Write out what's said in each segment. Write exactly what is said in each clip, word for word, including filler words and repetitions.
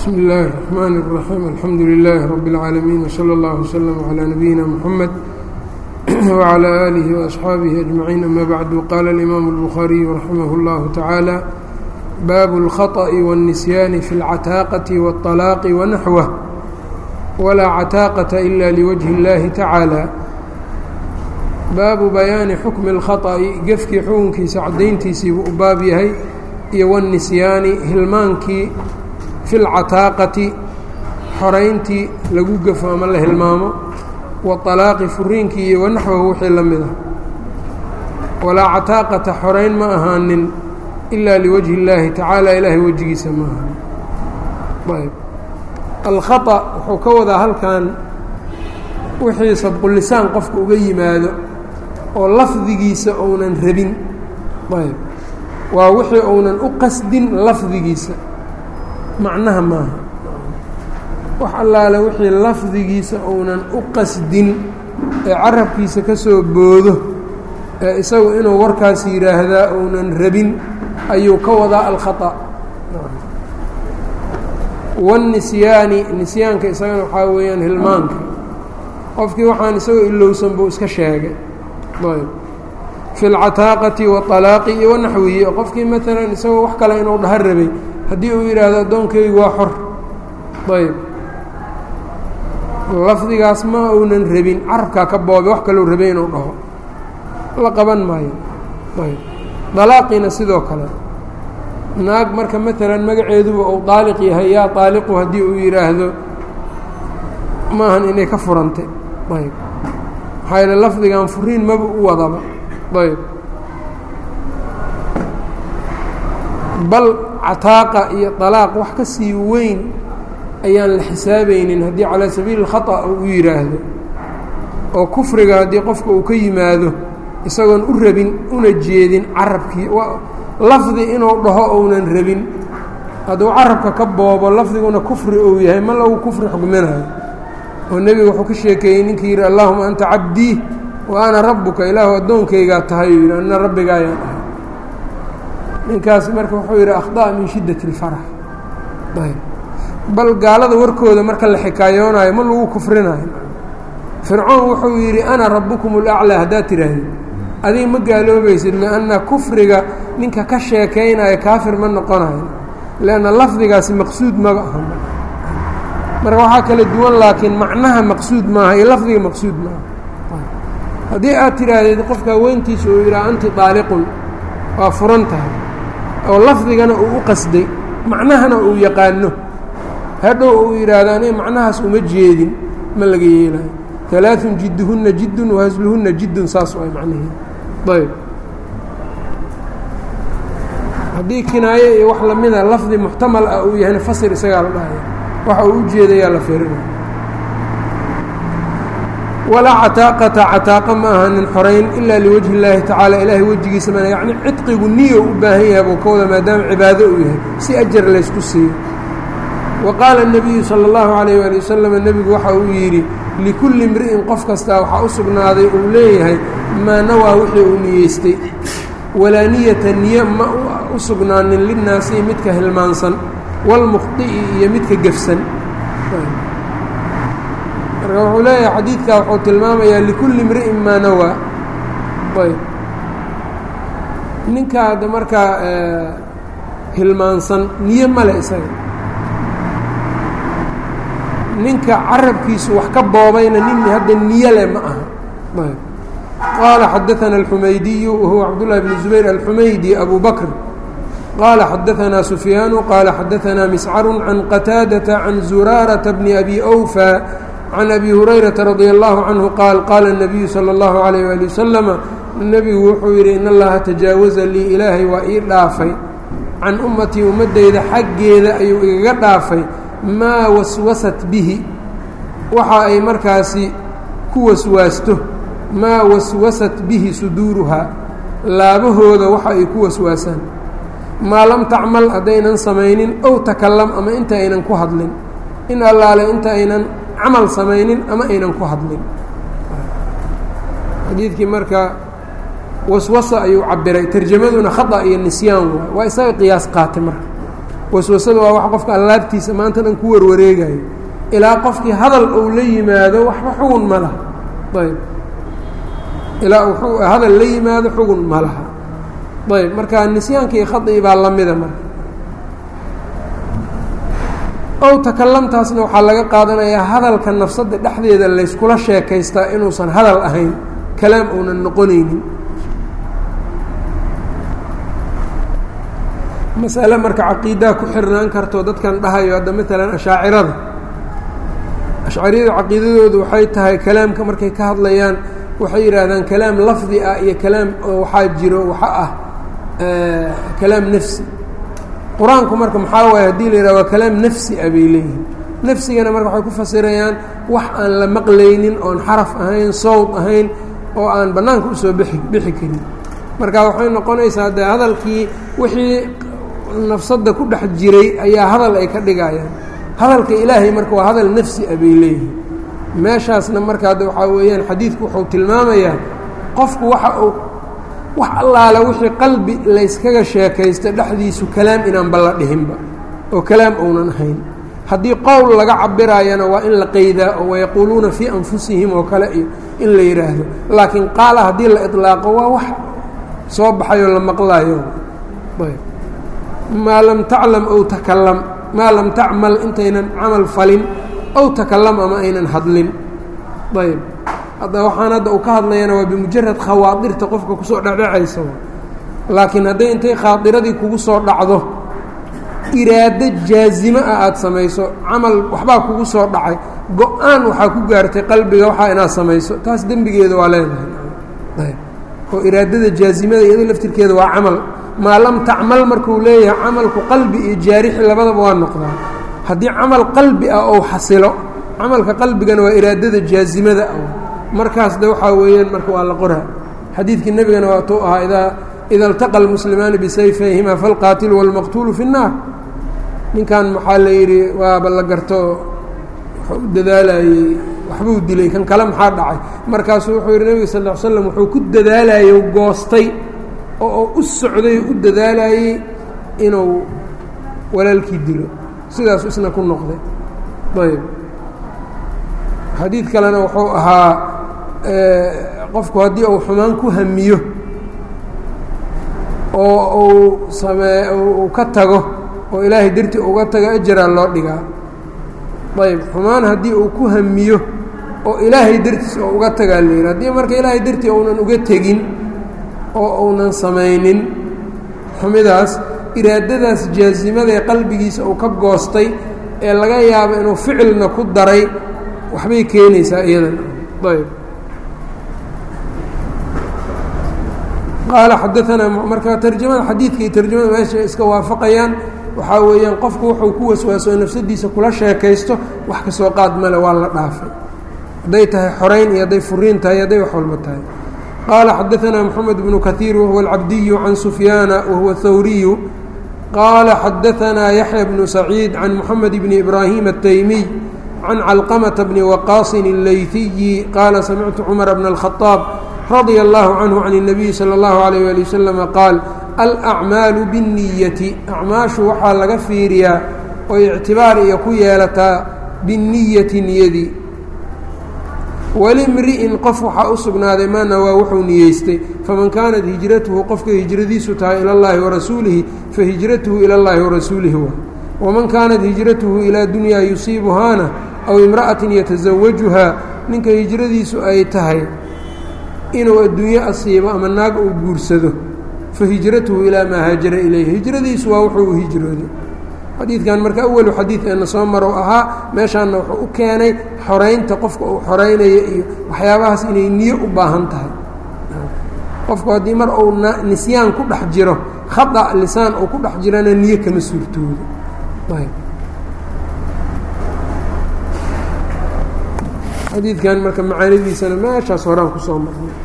بسم الله الرحمن الرحيم الحمد لله رب العالمين وصلى الله وسلم على نبينا محمد وعلى آله وأصحابه أجمعين أما بعد. قال الإمام البخاري رحمه الله تعالى: باب الخطأ والنسيان في العتاقة والطلاق ونحوه ولا عتاقة إلا لوجه الله تعالى. baabu bayaani xukmi اlkhaطأi gefkii xukunkiisa cadayntiisiibuu u baab yahay iyo wanisyaani hilmaankii fi lcataaqati xorayntii lagu gafo ama la hilmaamo waطalaaqi furiinkii iyo wanaxwahu wixii la mid ah. walaa cataaqata xorayn ma ahaanin ilaa liwajhi اllaahi tacaala ilaahay wejigiisa ma ahanin. ayb alkhaطأ wuxuu ka wadaa halkan wixii sabqulisaan qofka uga yimaado oo lafdigiisa ounan rabin. ayb waa wixii ounan u qasdin lafdigiisa, macnaha maaha. wax allaale wixii lafdigiisa ounan u qasdin ee carabkiisa ka soo boodo ee isagu inuu warkaas yidhaahdaa ounan rabin ayuu ka wadaa alkhaطأ. wanisyaani nisyaanka isagana waxaa weeyaan hilmaanka. qofkii waxaan isagoo ilowsan buu iska sheegay. ayb fi اlcataaqati waطalaaqi iyo wanaxwihi. qofkii maalan isagoo wax kale inuu dhaha rabay haddii uu yidhaahdo addoonkaygu waa xor, ayb lafdigaas ma uunan rabin, carabkaa ka boobe wax kalou rabay inuu dhaho, la qaban maayo. ayb dalaaqiina sidoo kale, naag marka maalan magaceeduba uu daaliq yahay, yaa daaliqu haddii uu yidhaahdo maahan inay ka furantay. ayb maxaa yaele lafdigan furiin maba u wadaba. ayb bal cataaqa iyo طalaaq wax ka sii weyn ayaan la xisaabaynin haddii calaa sabiili اlkhaطأ uu yidhaahdo, oo kufriga haddii qofka uu ka yimaado isagoon u rabin una jeedin carabkii lafdi inuu dhaho ounan rabin, hadduu carabka ka boobo lafdiguna kufri ou yahay ma lagu kufri xugminayo. oo nebigu wuxuu ka sheekeeyey ninkii yidhi allahuma anta cabdii wa ana rabbuka, ilaahu addoonkaygaa tahay uu yidhi anna rabbigaayaan ahay. ninkaas marka wuxuu yidhi akhطa'a min shiddati اlfarax. ayb bal gaalada warkooda marka la xikaayoonayo ma lagu kufrinayo. fircoon wuxuu yidhi ana rabbukum اlأclىa haddaad tidhaahdi adiga ma gaaloobaysid, lianna kufriga ninka ka sheekaynayo kaafir ma noqonayo, lianna lafdigaasi maqsuud maba ahan. marka waxaa kala duwan, laakiin macnaha maqsuud maaha iyo lafdiga maqsuud maaha. haddii aad tidhaahdeed qofka haweentiisa uu yidhaha anti daaliqun, waa furan tahay, oo lafdigana uu u qasday macnahana uu yaqaano, hadhow uu yidhaahdo aniga macnahaas uma jeedin, ma laga yeelayo. alaaثun jidduhunna jiddun wahasluhunna jiddun, saas ay macnaheed. ayb haddii kinaaye iyo wax lamida lafdi muxtamal ah uu yahayna fasir isagaa la dhahaya, waxa uu u jeedayaa la firinaya. walaa cataaqata cataaqa ma ahanin xorayn ilaa liwajhi اllaahi tacaala ilaahay wejigiisa mana, yacni cidqigu niyo u baahan yahay buu ka wada, maadaama cibaado uu yahay si ajar laysku siiyo. wa qaala الnabiyu salى اllahu عalayh waali wasalam, nebigu waxa uu yidhi likulli imri'in qof kastaa waxaa u sugnaaday uu leeyahay maa nawaa wixii uu niyeystay, walaa niyata niye ma u sugnaanin linnaasi midka hilmaansan wاlmukhطi'i iyo midka gefsan. marka wuxuu leeyahay xadiidkaa wuxuu tilmaamayaa likulli imri'in maa nawaa. ayb ninka hadda markaa hilmaansan niye male isaga, ninka carabkiisu wax ka boobayna nin hadda niye leh ma aha. ayb qaala xadaثana الxumaydiyu wahuwa cabdullahi bn zubayr alxumaydi abu bakr qaala xadaثanaa sufyaanu qaala xadaثanaa miscaru can qataadaةa can zuraaraةa bni abi أwfى can abi hurayrata radi allahu canhu qaal qaala الnabiyu salى اllahu عalayh wali wasalama, nebigu wuxuu yidhi in allaha tajaawaza lii ilaahay waa ii dhaafay can ummatii ummaddayda xaggeeda ayuu igaga dhaafay maa waswasat bihi waxa ay markaasi ku waswaasto, maa waswasat bihi suduuruhaa laabahooda waxa ay ku waswaasaan, maa lam tacmal haddaynan samaynin ow takallam ama inta aynan ku hadlin, in allaale inta aynan camal samaynin ama aynan ku hadlin. xadiidkii marka waswasa ayuu cabiray, tarjamaduna khata iyo nisyaan waay, waa isaga qiyaas qaatay marka waswasada waa wax qofka allaabtiisa maanta dhan ku warwareegayo ilaa qofkii hadal uu la yimaado waxba xugun ma laha ayb ilaa uu hadal la yimaado xugun ma laha ayb marka nisyaanka iyo khadii baa lamida marka ow takalamtaasna waxaa laga qaadanayaa hadalka nafsadda dhexdeeda layskula sheekaystaa inuusan hadal ahayn kalaam uunan noqonaynin masale marka caqiidaa ku xirnaan karto dadkan dhahayo hadda maalan ashaacirada ashcariyada caqiidadoodu waxay tahay kalaamka markay ka hadlayaan waxay yidhaahdaan kalaam lafdi ah iyo kalaam oo waxaa jiro waxa ah kalaam nafsi qur-aanku marka maxaa waaye hadii la yidhah waa kalaam nafsi ah bay leeyihin nafsigana marka waxay ku fasirayaan wax aan la maqlaynin oon xaraf ahayn sawd ahayn oo aan bannaanka usoo bixi bixi karin marka waxay noqonaysaa dee hadalkii wixii nafsadda ku dhex jiray ayaa hadal ay ka dhigayaan hadalka ilaahay marka waa hadal nafsi ah bay leeyihin meeshaasna marka hadda waxaa weeyaan xadiidku wuxuu tilmaamayaa qofku waxa uu wax allaala wixii qalbi layskaga sheekaysta dhexdiisu kalaam inaanba la dhihinba oo kalaam uunan ahayn haddii qowl laga cabiraayana waa in la qeydaa oo wayaquuluuna fii anfusihim oo kale iyo in la yidhaahdo laakiin qaala haddii la iطlaaqo waa wax soo baxayoo la maqlaayo ayb maa lam taclam ow takalam maa lam tacmal intaynan camal falin ow takalam ama aynan hadlin ayb hadda waxaan hadda uu ka hadlayana waa bimujarad khawaadirta qofka kusoo dhecdhecaysa laakiin hadday intay khaadiradii kugu soo dhacdo iraado jaazimo ah aada samayso camal waxbaa kugu soo dhacay go-aan waxaa ku gaartay qalbiga waxaa inaad samayso taas dembigeeda waa leedahay ayb oo iraadada jaazimada iyado laftirkeeda waa camal maa lam tacmal markuu leeyahay camalku qalbi iyo jaarixi labadaba waa noqdaa haddii camal qalbi ah ou xasilo camalka qalbigana waa iraadada jaazimada ah markaas de waxaa weeyaan marka waa la qoraa xadiidkii nebigana waa tuu ahaa idaa ida اltaqa اlmuslimaani bisayfayhima falqaatilu wاlmaqtuulu fi الnaar ninkan maxaa la yidhi waaba la garto wuxuu u dadaalayey waxbuu dilay kan kale maxaa dhacay markaasuu wuxuu yidhi nebiga sal ll ly slam wuxuu ku dadaalayey goostay oo u socday u dadaalayey inuu walaalkii dilo sidaasu isna ku noqday ayb xadiid kalena wuxuu ahaa qofku haddii uu xumaan ku hamiyo oo uu samee uu ka tago oo ilaahay dartii uga tago ajaraa loo dhigaa ayb xumaan haddii uu ku hamiyo oo ilaahay dartiis oo uga tagaa la yidhi haddii marka ilaahay dartii uunan uga tegin oo uunan samaynin xumidaas iraadadaas jaazimada ee qalbigiisa uu ka goostay ee laga yaabo inuu ficilna ku daray waxbay keenaysaa iyadan ayb qaala xadaanaa marka tarjamada xadiidka iyo tarjamada meesha iska waafaqayaan waxaa weeyaan qofku wuxuu ku waswaaso nafsadiisa kula sheekaysto wax ka soo qaad male waa la dhaafay hadday tahay xorayn iyo hadday furiin tahay hadday wax walba tahay qaala xadaanaa moxamed bnu kahiir wahuwa alcabdiyu can sufyaana wahuwa hawriyu qaala xadaanaa yaxya bnu saciid can moxamed bni ibraahim ataymiy can calqamata bni waqaasin اleytiyi qaala samictu cumara bna اlkhadaab radia allahu canhu can الnabiyi salى اllahu alayh ali wasalama qaal alacmaalu binniyati acmaashu waxaa laga fiiriyaa oy ictibaar iyo ku yeelataa binniyati niyadii walimri'in qof waxaa u sugnaaday maa nawaa wuxuu niyeystay faman kaanat hijratuhu qofka hijradiisu tahay ila اllahi warasuulihi fahijratuhu ila اllahi warasuulihi wa waman kaanat hijratuhu ilaa dunyaa yusiibuhaana aw imra'atin yatasawajuhaa ninka hijradiisu ay tahay inuu adduunyo asiibo ama naag uu guursado fahijratuhu ilaa maa haajara ilayh hijradiisu waa wuxuu u hijrooday xadiidkan marka awalu xadiid eena soo marow ahaa meeshaanna wuxuu u keenay xoraynta qofka uu xoraynaya iyo waxyaabahaas inay niyo u baahan tahay qofku haddii mar uu nisyaan ku dhex jiro khada lisaan uu ku dhex jirana niyo kama suurtoodo xadiidkan marka macaanidiisana meeshaas horaan kusoo marnay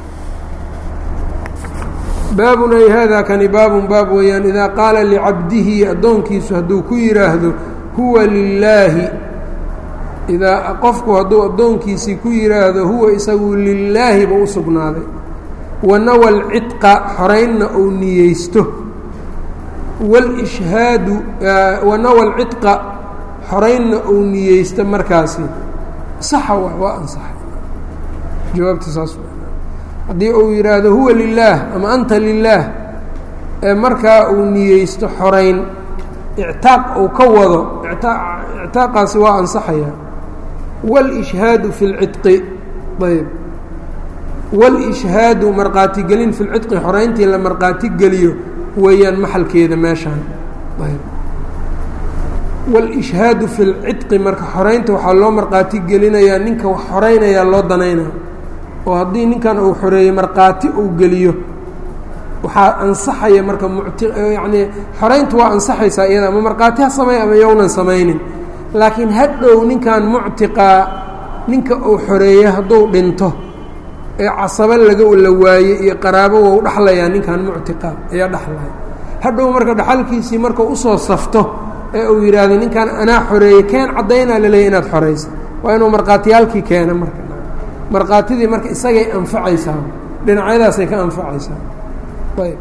baabun ay haadaa kani baabun baab weeyaan idaa qaala licabdihi addoonkiisu hadduu ku yidhaahdo huwa lilaahi idaa qofku hadduu addoonkiisii ku yidhaahdo huwa isagu lilaahi buu u sugnaaday wanawa alcidqa xoraynna uu niyeysto wاlishhaadu wanawa lcidqa xoraynna uu niyeysta markaasi saxa wa waa ansaxay jawaabta saas haddii uu yidhaahdo huwa lilaah ama anta lilaah ee markaa uu niyeysto xorayn ictaaq uu ka wado ictaaqaasi waa ansaxaya wاlishhaadu fi اlcidqi ayb wاlishhaadu marqaatigelin fi lcidqi xorayntii la marqaatigeliyo weeyaan maxalkeeda meeshaan ayb wاlishhaadu fi اlcidqi marka xoraynta waxaa loo marqaatigelinayaa ninka wax xoraynayaa loo danaynaa oo haddii ninkan uu xoreeyey markhaati uu geliyo waxaa ansaxaya marka mucti yacnii xorayntu waa ansaxaysaa iyada ama markhaati ha sameey ama yownan samaynin laakiin hadhow ninkan muctiqaa ninka uu xoreeya hadduu dhinto ee casabo laga la waaye iyo qaraabo wou dhexlayaa ninkan muctiqaa ayaa dhexlaya hadhow marka dhaxalkiisii markau usoo safto ee uu yidhaahdo ninkan anaa xoreeyey keen caddaynaa laleeyahy inaad xoraysa waa inuu markhaatiyaalkii keena marka markhaatidii marka isagay anfacaysaa dhinacyadaasay ka anfacaysaa ayb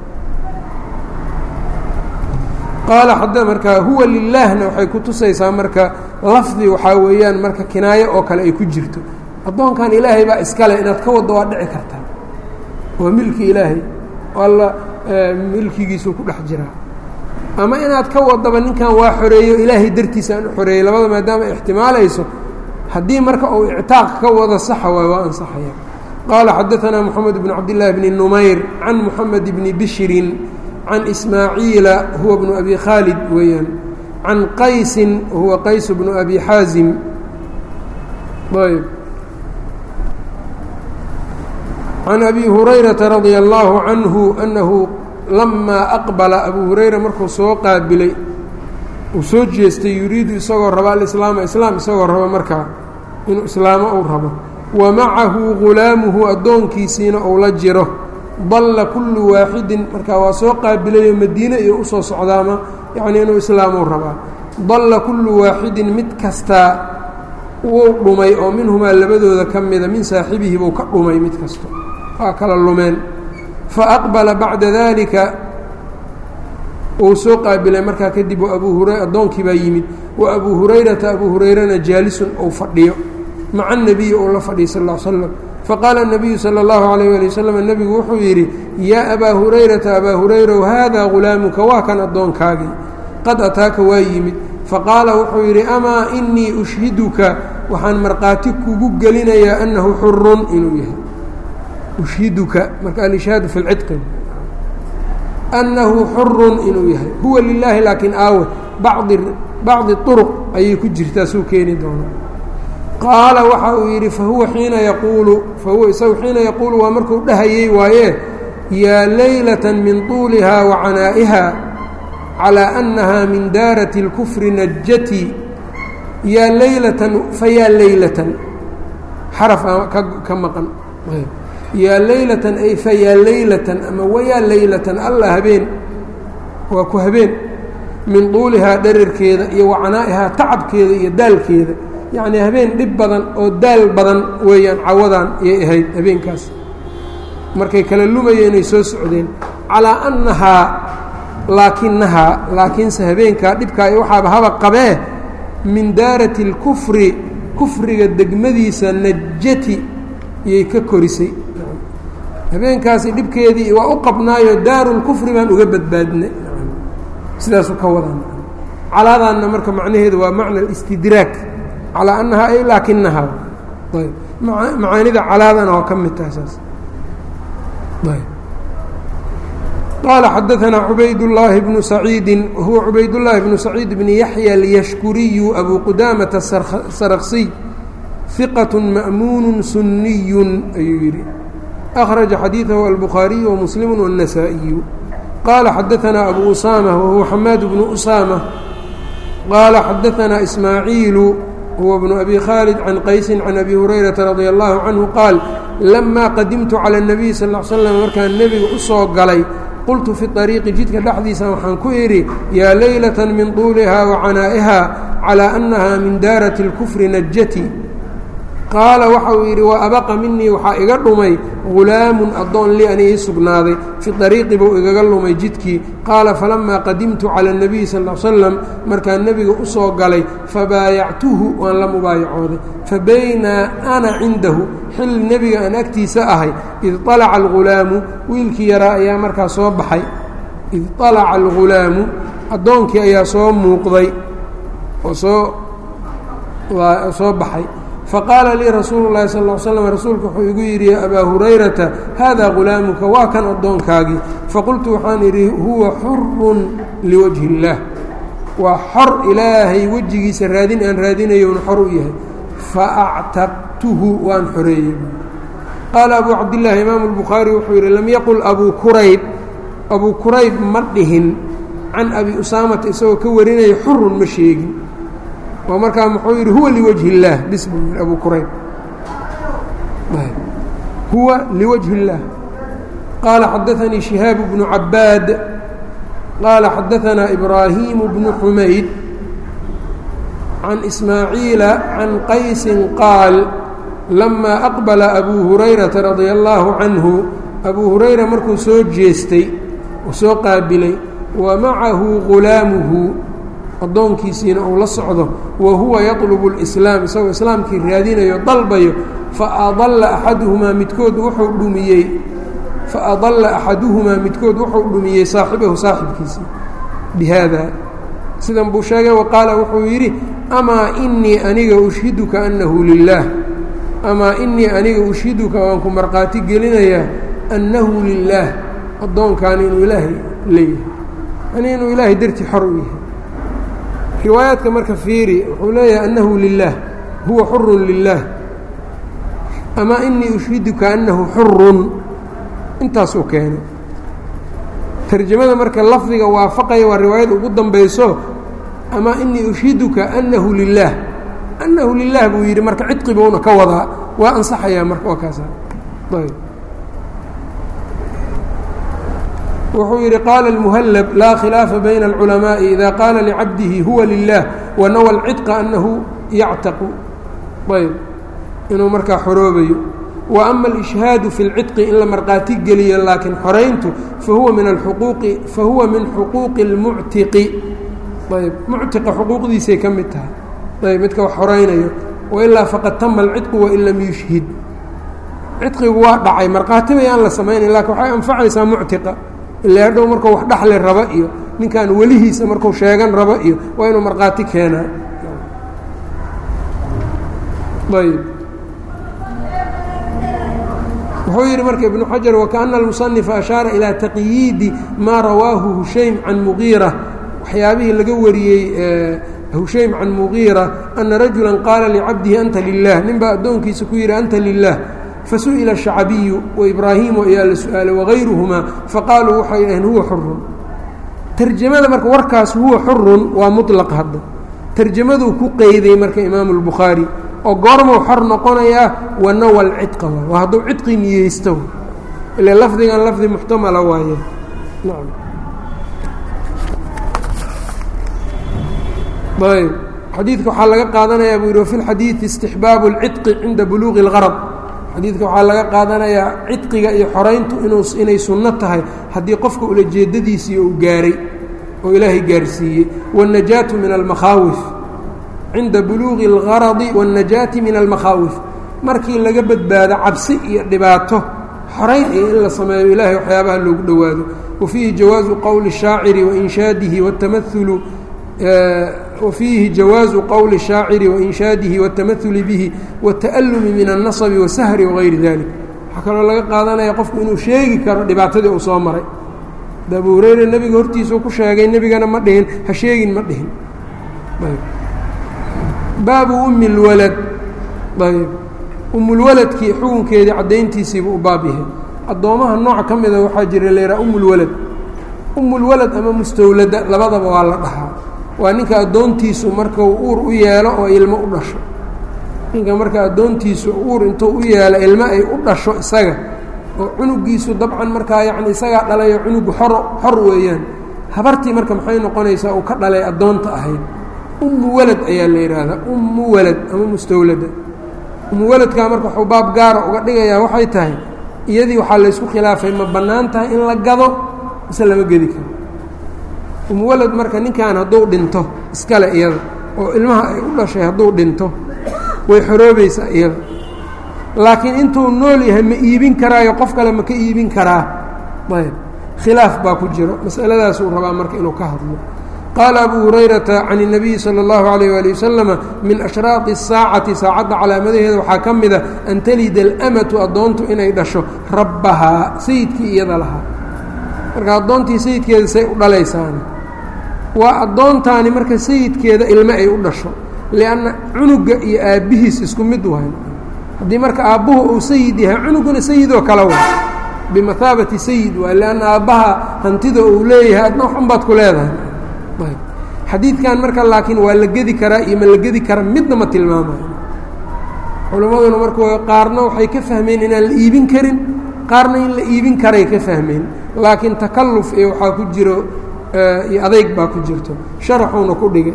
qaala hadda markaa huwa lilaahna waxay ku tusaysaa marka lafdi waxaa weeyaan marka kinaayo oo kale ay ku jirto addoonkan ilaahay baa iskale inaad ka waddo waa dhici kartaa waa milki ilaahay alla milkigiisuu ku dhex jiraa ama inaad ka waddaba ninkan waa xoreeyo ilaahay dartiisa aan u xoreeyey labada maadaama ay ixtimaalayso haddii marka uu ictaaq ka wado saxa waay waa ansaxaya qaala xadaanaa moxamed bn cabdillaahi bni numayr can moxamed bni bishrin can ismaaciila huwa bnu abi khaalid weeyaan can qaysin huwa qays bnu abi xaazim ayb can abi hurayrata radia allaahu canhu annahu lamaa aqbala abuu hurayra markuu soo qaabilay uu soo jeestay yuriidu isagoo raba alislaama islaam isagoo rabo markaa inuu islaamo uu rabo wa macahu gulaamuhu addoonkiisiina uu la jiro dalla kullu waaxidin markaa waa soo qaabilayoo madiine iyo usoo socdaama yacnii inuu islaamuu rabaa dalla kullu waaxidin mid kastaa wuu dhumay oo minhumaa labadooda ka mida min saaxibihi buu ka dhumay mid kasto waa kala lumeen fa aqbala bacda daalika uu soo qaabilay markaa kadib abuu hura addoonkii baa yimid wa abuu hurayrata abuu hurayrana jaalisun ou fadhiyo maca الnabiyi ou la fadhiya sal ا slam faqaala الnabiyu salى اllahu عalayه ali wasalam nebigu wuxuu yidhi yaa abaa hurayrata abaa hurayrow haadaa gulaamuka waa kan addoonkaagii qad ataaka waa yimid faqaala wuxuu yidhi amaa inii ushhiduka waxaan markhaati kugu gelinayaa annahu xurun inuu yahay ushhiduka marka alishhaadu fi اlcidqi annahu xurun inuu yahay huwa lilaahi laakiin aawe bacdi bacdi طuruq ayay ku jirtaa suu keeni doona qaala waxa uu yidhi fahuwa xiina yaquulu fahuwa isagu xiina yaquulu waa markuu dhahayey waaye yaa laylata min tuulihaa wa canaa'iha calaa annahaa min daarati اlkufri najati yaa laylatan fayaa laylatan xaraf ka ka maqan yaa laylatan ay fayaa laylatan ama wayaa laylatan alla habeen waa ku habeen min tuulihaa dherarkeeda iyo wa canaa'ihaa tacabkeeda iyo daalkeeda yacnii habeen dhib badan oo daal badan weeyaan cawadan ayay ahayd habeenkaas markay kala lumayeenay soo socdeen calaa annahaa laakinahaa laakiinse habeenkaa dhibkaa iyo waxaaba haba qabee min daarati اlkufri kufriga degmadiisa najati iyay ka korisay habeenkaasi dhibkeedii waa u qabnaayo daarulkufri baan uga badbaadnay sidaasuu ka wadan calaadaanna marka macnaheedu waa macna alistidraag calaa annahaa ay laakinahaa ayb macaanida calaadana oo ka mid tahay saas ayb qaala xadaanaa cubaydاllaahi bnu saciidi wahuwa cubaydاllaahi bnu saciid bni yaxya alyashkuriyu abu qudaamata saraqsiy hiqat ma'muunu suniyu ayuu yidhi akhraja xadiidahu albukhaariyu wamuslimu wالnasaa'iyu qaala xadaanaa abu usaama wahuwa xamaad bnu usaama qaala xadaanaa ismaaciilu huwa bnu abi khaalid can qaysin can abi hurayrata radia allahu canhu qaal lamaa qadimtu cala الnabiy sal ll l slam markaan nebiga u soo galay qultu fi طariiqi jidka dhexdiisa waxaan ku idhi yaa laylata min tuulihaa wa canaa'iha calaa annaha min daarati اlkufri najati qaala waxa uu yidhi wa abaqa minii waxaa iga dhumay hulaamun addoon li ani ii sugnaaday fi dariiqi buu igaga lumay jidkii qaala falamaa qadimtu cala اnabiy sal l slam markaan nebiga u soo galay fabaayactuhu waan la mubaayacooday fabaynaa ana cindahu xil nebiga aan agtiisa ahay id alaca algulaamu wiilkii yaraa ayaa markaa soo baxay id alaca algulaamu addoonkii ayaa soo muuqday oo soo soo baxay faqaala lii rasuulu llahi sal l slam rasuulku wuxuu igu yidhi ya abaa hurayrata haadaa gulaamuka waa kan addoonkaagii faqultu waxaan idhi huwa xurun liwajhi illaah waa xor ilaahay wejigiisa raadin aan raadinayowna xor u yahay faactaqtuhu waan xoreeyey qaala abuu cabdillaahi imaamu lbukhaari wuxuu yidhi lam yaqul abuu kurayb abuu kurayb ma dhihin can abi usaamata isagoo ka warinaya xurun ma sheegin oo markaa muxuu yidhi huwa liwajhi اllaah bis buu yidhi abu kurayb huwa liwajhi اllaah qaala xadaanii شihaabu bnu cabaad qaala xadaanaa ibraahimu bnu xumayd can ismaaciila can qaysin qaal lamaa aqbala abuu hurayrata radia allaahu canhu abuu hurayra markuu soo jeestay oo soo qaabilay wa macahu gulaamuhu addoonkiisiina uu la socdo wa huwa yatlubu اlislaam isagoo islaamkii raadinayo dalbayo faadalla axaduhumaa midkood wuxuu dhumiyey faadalla axaduhumaa midkood wuxuu dhumiyey saaxibahu saaxibkiisii bihaada sidan buu sheegay wa qaala wuxuu yidhi amaa inii aniga ushhiduka annahu lilaah amaa inii aniga ushhiduka waan ku markhaati gelinayaa annahu lilaah addoonkaani inuu ilaahay leeyahay ani inuu ilaahay dartii xor u yahay riwaayaadka marka fiiri wuxuu leeyahay annahu lilaah huwa xurun lilaah amaa inii ushhiduka annahu xurun intaasuu keenay tarjamada marka lafdiga waafaqaya waa riwaayada ugu dambayso amaa inii ushhiduka annahu lilaah annahu lilah buu yidhi marka cidqi buuna ka wadaa waa ansaxayaa marka waa kaasa ayb wuxuu yidhi qaala اlmuhallab laa khilaafa bayna اlculamaaءi ida qaala licabdihi huwa lilah wanawa اlcidqa annahu yactaqu ayb inuu markaa xoroobayo wa ama alishhaadu fi اlcidqi in la markhaati geliyo laakiin xorayntu fahuwa min alquuqi fahuwa min xuquuqi اlmuctiqi ayb muctiqa xuquuqdiisay ka mid tahay ayb midka wax xoraynayo wailaa faqad tama alcidqu wain lam yushhid cidqigu waa dhacay markhaatiba yaan la samaynayn lakin waxay anfacaysaa muctiqa ila hadhow markuu wax dhaxli rabo iyo ninkan welihiisa markuu sheegan rabo iyo waa inuu markhaati keenaa ayb wuxuu yidhi marka ibnu xajar wakaأna almusanifa ashaara ilaa taqyiidi maa rawaahu hushaym can mugiira waxyaabihii laga wariyey hushaym can mugiira ana rajula qaala licabdihi anta lilah nin baa addoonkiisa ku yidhi anta lilah fasuئila الشhacbiyu وإbraahimu ayaa la su-aalay وغayruهmaa faqaaluu waxay dhaheen huwa xurun tarjamada marka warkaas huwa xurun waa muطlaq hadda tarjamaduu ku qeyday marka imaamu الbukhaarي oo goormuu xor noqonayaa wanawa اlcidqa waay waa hadduu cidqi niyeysto ila lafdigan lafdi muxtamala waaye nam ayb xadiidka waxaa laga qaadanayaa buu yidhi wafi اlxadiiثi istixbaabu اlcidqi cinda buluuqi اlgarad xadiidka waxaa laga qaadanayaa cidqiga iyo xorayntu inuu inay sunno tahay haddii qofka ulajeedadiisii uu gaaray oo ilaahay gaarsiiyey waالnajaatu min almakhaawif cinda buluuqi اlgaradi waالnajaati min almakhaawif markii laga badbaado cabsi iyo dhibaato xorayn iyo in la sameeyo ilaahay waxyaabaha loogu dhowaado wafiihi jawaazu qowli الshaaciri waإnshaadihi wاtamahulu وفيihi جawaaزu qowل الشhaaciri وإنشhaadihi والتamثل bihi والتأlmi min النaصب والsهri وغayri ذalik waxaa kaloo laga qaadanaya qofku inuu sheegi karo dhibaatadii uu soo maray abu hurayra nebiga hortiisuu ku sheegay nebigana ma dhihin ha sheegin ma dhihin baabu umi اlwalad ayb umulwaladkii xukunkeedii caddayntiisiibuu u baab yahay addoomaha nooc ka mida waxaa jira la yidhaha umulwalad umulwalad ama mustawlada labadaba waa la dhahaa waa ninka addoontiisu markau uur u yeelo oo ilmo u dhasho ninka marka addoontiisu uur intuu u yeelo ilmo ay u dhasho isaga oo cunugiisu dabcan markaa yacni isagaa dhalayo cunugu xor xor weeyaan habartii marka maxay noqonaysaa uu ka dhalay addoonta ahayd ummu walad ayaa la yidhaahdaa ummu walad ama mustawlada umuwaladkaa marka waxuu baab gaara uga dhigayaa waxay tahay iyadii waxaa laysku khilaafay ma bannaan tahay in la gado mise lama gedi karo umuwalad marka ninkan hadduu dhinto iskale iyada oo ilmaha ay u dhashay hadduu dhinto way xoroobaysaa iyada laakiin intuu nool yahay ma iibin karaayo qof kale ma ka iibin karaa ayb khilaaf baa ku jiro masaladaasuu rabaa marka inuu ka hadlo qaala abu hurayrata can الnabiyi salى اllahu عalayه wali wasalama min ashraaqi الsaacati saacadda calaamadaheeda waxaa ka mida an talida اlamatu addoontu inay dhasho rabbahaa sayidkii iyada lahaa marka addoontii sayidkeeda say u dhalaysaani waa addoontaani marka sayidkeeda ilme ay u dhasho lianna cunuga iyo aabbihiis isku mid waay haddii marka aabbuhu uu sayid yahay cunuguna sayidoo kale wa bimathaabati sayid waay lianna aabbaha hantida uu leeyahay adna waxun baad ku leedahay ayb xadiidkan marka laakiin waa la gedi karaa iyo ma la gedi kara midna ma tilmaamayo culimmaduna marka qaarna waxay ka fahmeen inaan la iibin karin qaarna in la iibin karay ka fahmeen laakiin takalluf iyo waxaa ku jiro iyo adeyg baa ku jirto sharaxuuna ku dhigay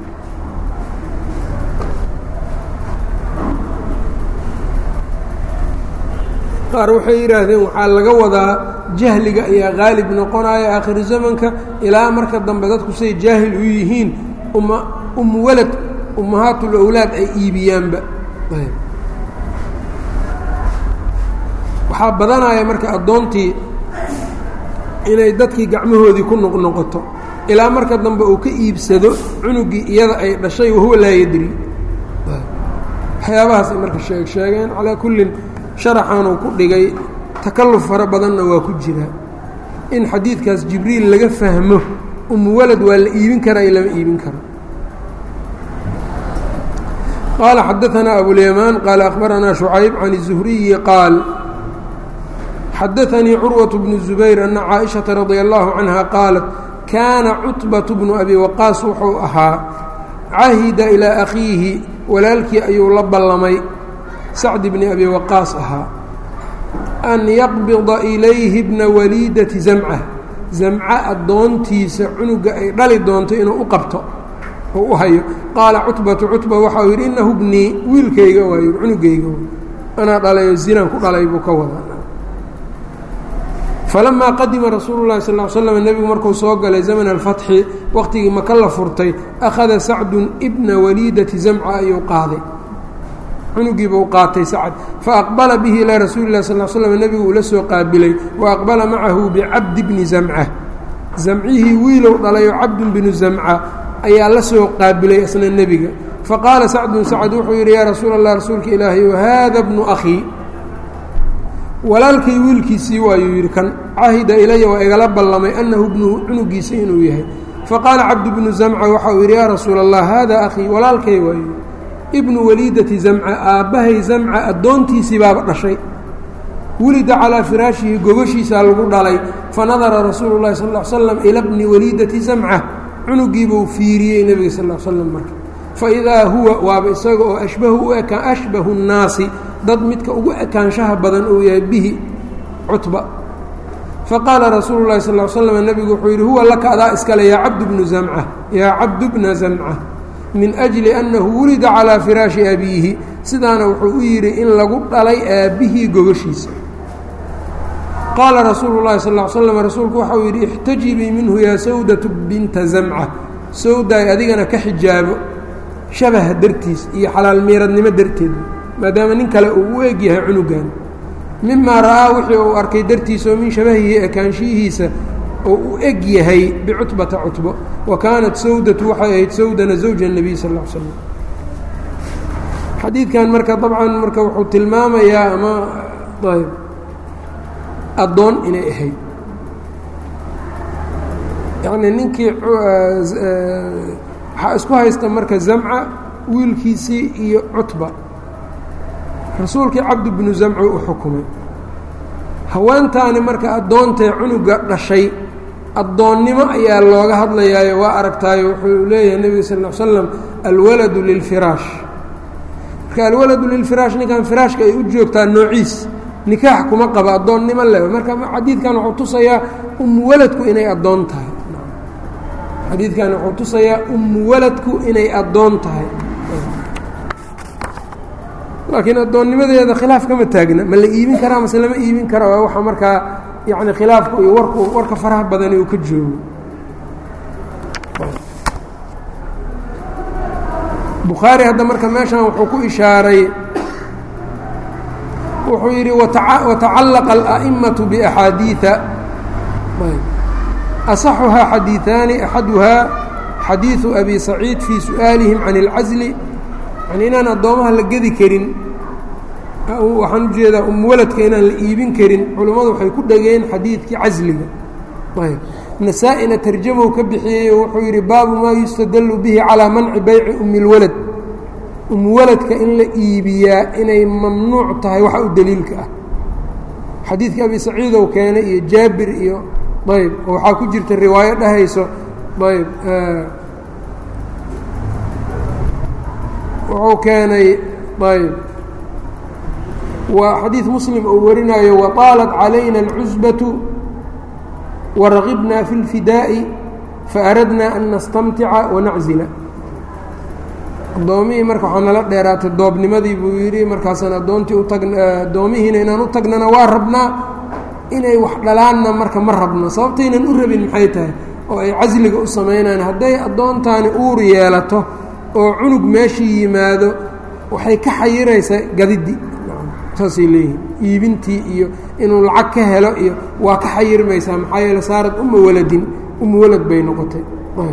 qaar waxay yidhaahdeen waxaa laga wadaa jahliga ayaa qaalib noqonaya aakhiru zamanka ilaa marka dambe dadku say jaahil u yihiin uma umu walad ummahaatl awlaad ay iibiyaanba waxaa badanaya marka addoontii inay dadkii gacmahoodii ku noqnoqoto ilaa marka dambe uu ka iibsado cunugii iyada ay dhashay wahuwa laa yadri waxyaabahaasay marka sheeg sheegeen calaa kullin sharaxaanuu ku dhigay takalluf fara badanna waa ku jira in xadiidkaas jibriil laga fahmo umu walad waa la iibin karaa iyo lama iibin karo qaala xadaanaa abulyamaan qaala akhbaranaa shucayb can الzuhriyi qaal xadaanii curwaة bnu zubayr ana caaئiشhaةa radia allahu canha qaalat kaana cutbaة bnu abi waqaas wuxuu ahaa cahida ilaa akhiihi walaalkii ayuu la ballamay sacd bni abi waqaas ahaa an yaqbida ilayhi bna waliidati zamca zamca addoontiisa cunuga ay dhali doonto inuu u qabto oo u hayo qaala cutbatu cutba waxau yidhi innahu bnii wiilkayga waayo cunugayga anaa dhalayo zinaan ku dhalay buu ka wadaa falamaa qadima rasuulu llahi sal l slam nebigu markuu soo galay zamn alfatxi waqtigii maka la furtay akhada sacdun ibna waliidati zamca ayuu qaaday cunugiiba u qaatay sacd faaqbala bihi ilaa rasuuli lah sal slm nebigu uu la soo qaabilay wa aqbala macahu bicabdi bni zamca zamcihii wiilow dhalayo cabdun binu zamca ayaa la soo qaabilay isna nebiga faqaala sacdun sacd wuxuu yidhi yaa rasuul allah rasuulka ilaahay haada bnu akhii walaalkay wiilkiisii waayuu yidhi kan cahida ilaya waa igala ballamay annahu bnuhu cunugiisa inuu yahay faqaala cabdu bnu zamca waxau yidhi yaa rasuula allah haada akhii walaalkay waayu ibnu waliidati zamca aabbahay zamca addoontiisii baaba dhashay wulida calaa firaashihi gogashiisaa lagu dhalay fanadara rasuulu llahi sal l slam ila bni waliidati zamca cunugiibuu fiiriyey nebiga sal l slam marka faidaa huwa waaba isaga oo ashbahu u ekaan ashbahu nnaasi dad midka ugu ekaanshaha badan uu yahay bihi cutba faqaala rasuulu llahi sal l slam nebigu wuxuu yidhi huwa laka adaa iskale yaa cabdu bnu zamca yaa cabdu bna zamca min ajli annahu wulida calaa firaashi abiihi sidaana wuxuu u yidhi in lagu dhalay aabbihii gogashiisa qaala rasuulu llahi sal l slam rasuulku waxau yidhi ixtajibii minhu yaa sawdatu binta zamca sawdaay adigana ka xijaabo shabaha dartiis iyo xalaal miiradnimo darteed maadaama nin kale uu u eg yahay cunugan mimaa ra'aa wixii uu arkay dartiisa oo min shabahihi ekaanshihiisa oo u eg yahay bicutbata cutbo wa kaanat sawdatu waxay ahayd sawdana zawja الnabiy sal ا l slam xadiidkan marka dabcan marka wuxuu tilmaamayaa ama ayb addoon inay ahayd yacni ninkii waxaa isku haysta marka zamca wiilkiisii iyo cutba rasuulkii cabdu bnu zamco u xukumay haweentaani marka addoontee cunuga dhashay addoonnimo ayaa looga hadlayaayo waa aragtaayo wuxuu leeyahay nebiga sal l slam alwaladu lilfiraash marka alwaladu lilfiraash ninkan firaashka ay u joogtaa noociis nikaax kuma qaba addoonnimo le marka xadiidkan wuxuu tusayaa umu waladku inay addoon tahay xadiidkan wuxuu tusayaa umu waladku inay addoon tahay laakiin addoonnimadeeda khilaaf kama taagna ma la iibin karaa mase lama iibin kara waa waxa markaa yacni khilaafku iyo warku warka faraha badani uu ka joogo bukhaari hadda marka meeshan wuxuu ku ishaaray wuxuu yidhi watacallaqa ala'imatu biaxaadiida asaxuhaa xadiiثaani axaduhaa xadiiثu abi saciid fii su'aalihim can اlcasli yani inaan addoomaha la gedi karin waxaan ujeedaa umwaladka inaan la iibin karin culummadu waxay ku dhegeen xadiidkii casliga ayb nasaa-ina tarjamow ka bixiyey wuxuu yidhi baabu maa yustadallu bihi calaa manci bayci umi اlwalad umwaladka in la iibiyaa inay mamnuuc tahay waxa u daliilka ah xadiidka abi saciidow keenay iyo jaabir iyo ayb oo waxaa ku jirta riwaayo dhahayso ayb wuxuu keenay ayb waa xadiid muslim uu warinayo waطaalat calayna اlcusbaةu waragibna fi اlfidaaءi faaradna an nastamtica wanaczila addoomihii marka waxaa nala dheeraatay doobnimadii buu yidhi markaasaan addoontii utag addoomihiina inaan u tagnana waa rabnaa inay wax dhalaanna marka ma rabno sababtaynan u rabin maxay tahay oo ay casliga u samaynayaan hadday addoontaani uur yeelato oo cunug meeshii yimaado waxay ka xayiraysaa gadidii saasay leeyihin iibintii iyo inuu lacag ka helo iyo waa ka xayirmaysaa maxaa yeele saarad uma waladin uma walad bay noqotay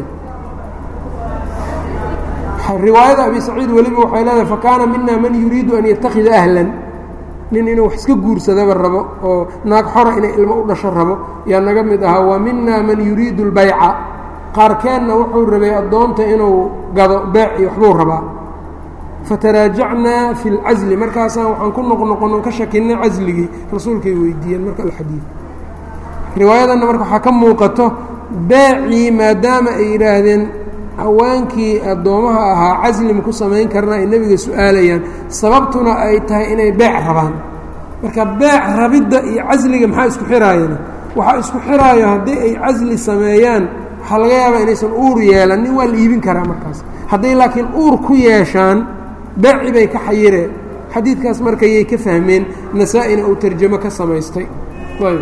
riwaayada abi saciid weliba waxay leedahay fakaana mina man yuriidu an yatakida ahlan nin inuu wax iska guursadaba rabo oo naag xora inay ilmo u dhasho rabo yaa naga mid ahaa wa mina man yuriidu اlbayca qaarkeenna wuxuu rabay addoonta inuu gado beec iyo waxbuu rabaa fataraajacnaa fi اlcasli markaasaan waxaan ku noqnoqono ka shakinay casligii rasuulkay weydiiyeen marka alxadiid riwaayadanna marka waxaa ka muuqato beecii maadaama ay yidhaahdeen haweenkii addoomaha ahaa casli ma ku samayn karna ay nebiga su-aalayaan sababtuna ay tahay inay beec rabaan marka beec rabidda iyo casliga maxaa isku xiraayana waxaa isku xiraayo haddii ay casli sameeyaan waxaa laga yaabaa inaysan uur yeelanin waa la iibin karaa markaas hadday laakiin uur ku yeeshaan beeci bay ka xayireen xadiidkaas markayay ka fahmeen nasaa-ina uu tarjamo ka samaystay ayb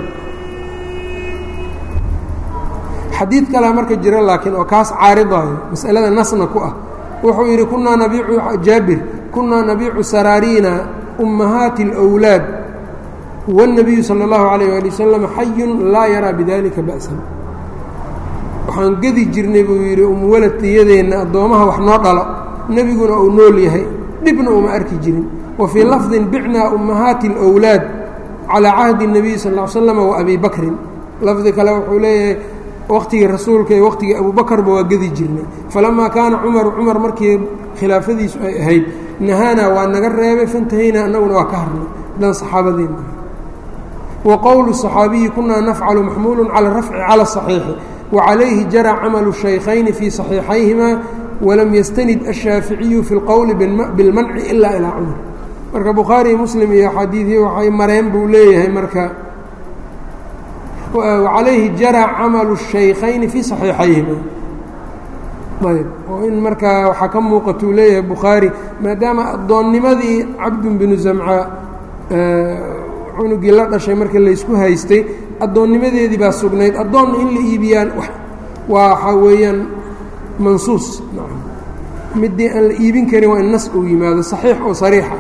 xadiid kalea marka jira laakiin oo kaas caaridaayo mas'alada nasna ku ah wuxuu yidhi kunaa nabiicu jaabir kunaa nabiicu saraariina ummahaati اlأwlaad wالnabiyu salى اllahu عalayه ali wasalam xayun laa yaraa bidalika ba'san waxaan gedi jirnay buu yidhi umwaladiyadeenna addoomaha wax noo dhalo nebiguna uu nool yahay dhibna uma arki jirin wa fii lafdin bicnaa ummahaati اlأwlaad calىa cahdi الnabiy sal ا l slm waabi bakrin lafdi kale wuxuu leeyahay waqtigii rasuulka iyo waqtigii abubakarba waa gedi jirnay falamaa kaana cumaru cumar markii khilaafadiisu ay ahayd nahaanaa waa naga reebay fantahaynaa annaguna waa ka harnay dan saxaabadeenna wa qowlu صaxaabiyi kunaa nafcalu maxmuulu cala rafci cala صaxiixi wacalayhi jara camalu shaykhayni fii صaxiixayhima walam yastanid ashaaficiyu fi اlqowli bilmanci ilaa ilaa cumar marka bukhaari muslim iyo axaadiidii waxay mareen buu leeyahay marka wacalayhi jara camalu الshaykhayni fii صaxiixayhima ayb oo in markaa waxaa ka muuqatuu leeyahay bukhaari maadaama addoonnimadii cabdun binu zamca cunugii la dhashay marka laysku haystay addoonnimadeedii baa sugnayd addoonna in la iibiyaan waa waxaa weeyaan mansuus midii aan la iibin karin waa in nas uu yimaado صaxiix oo sariixa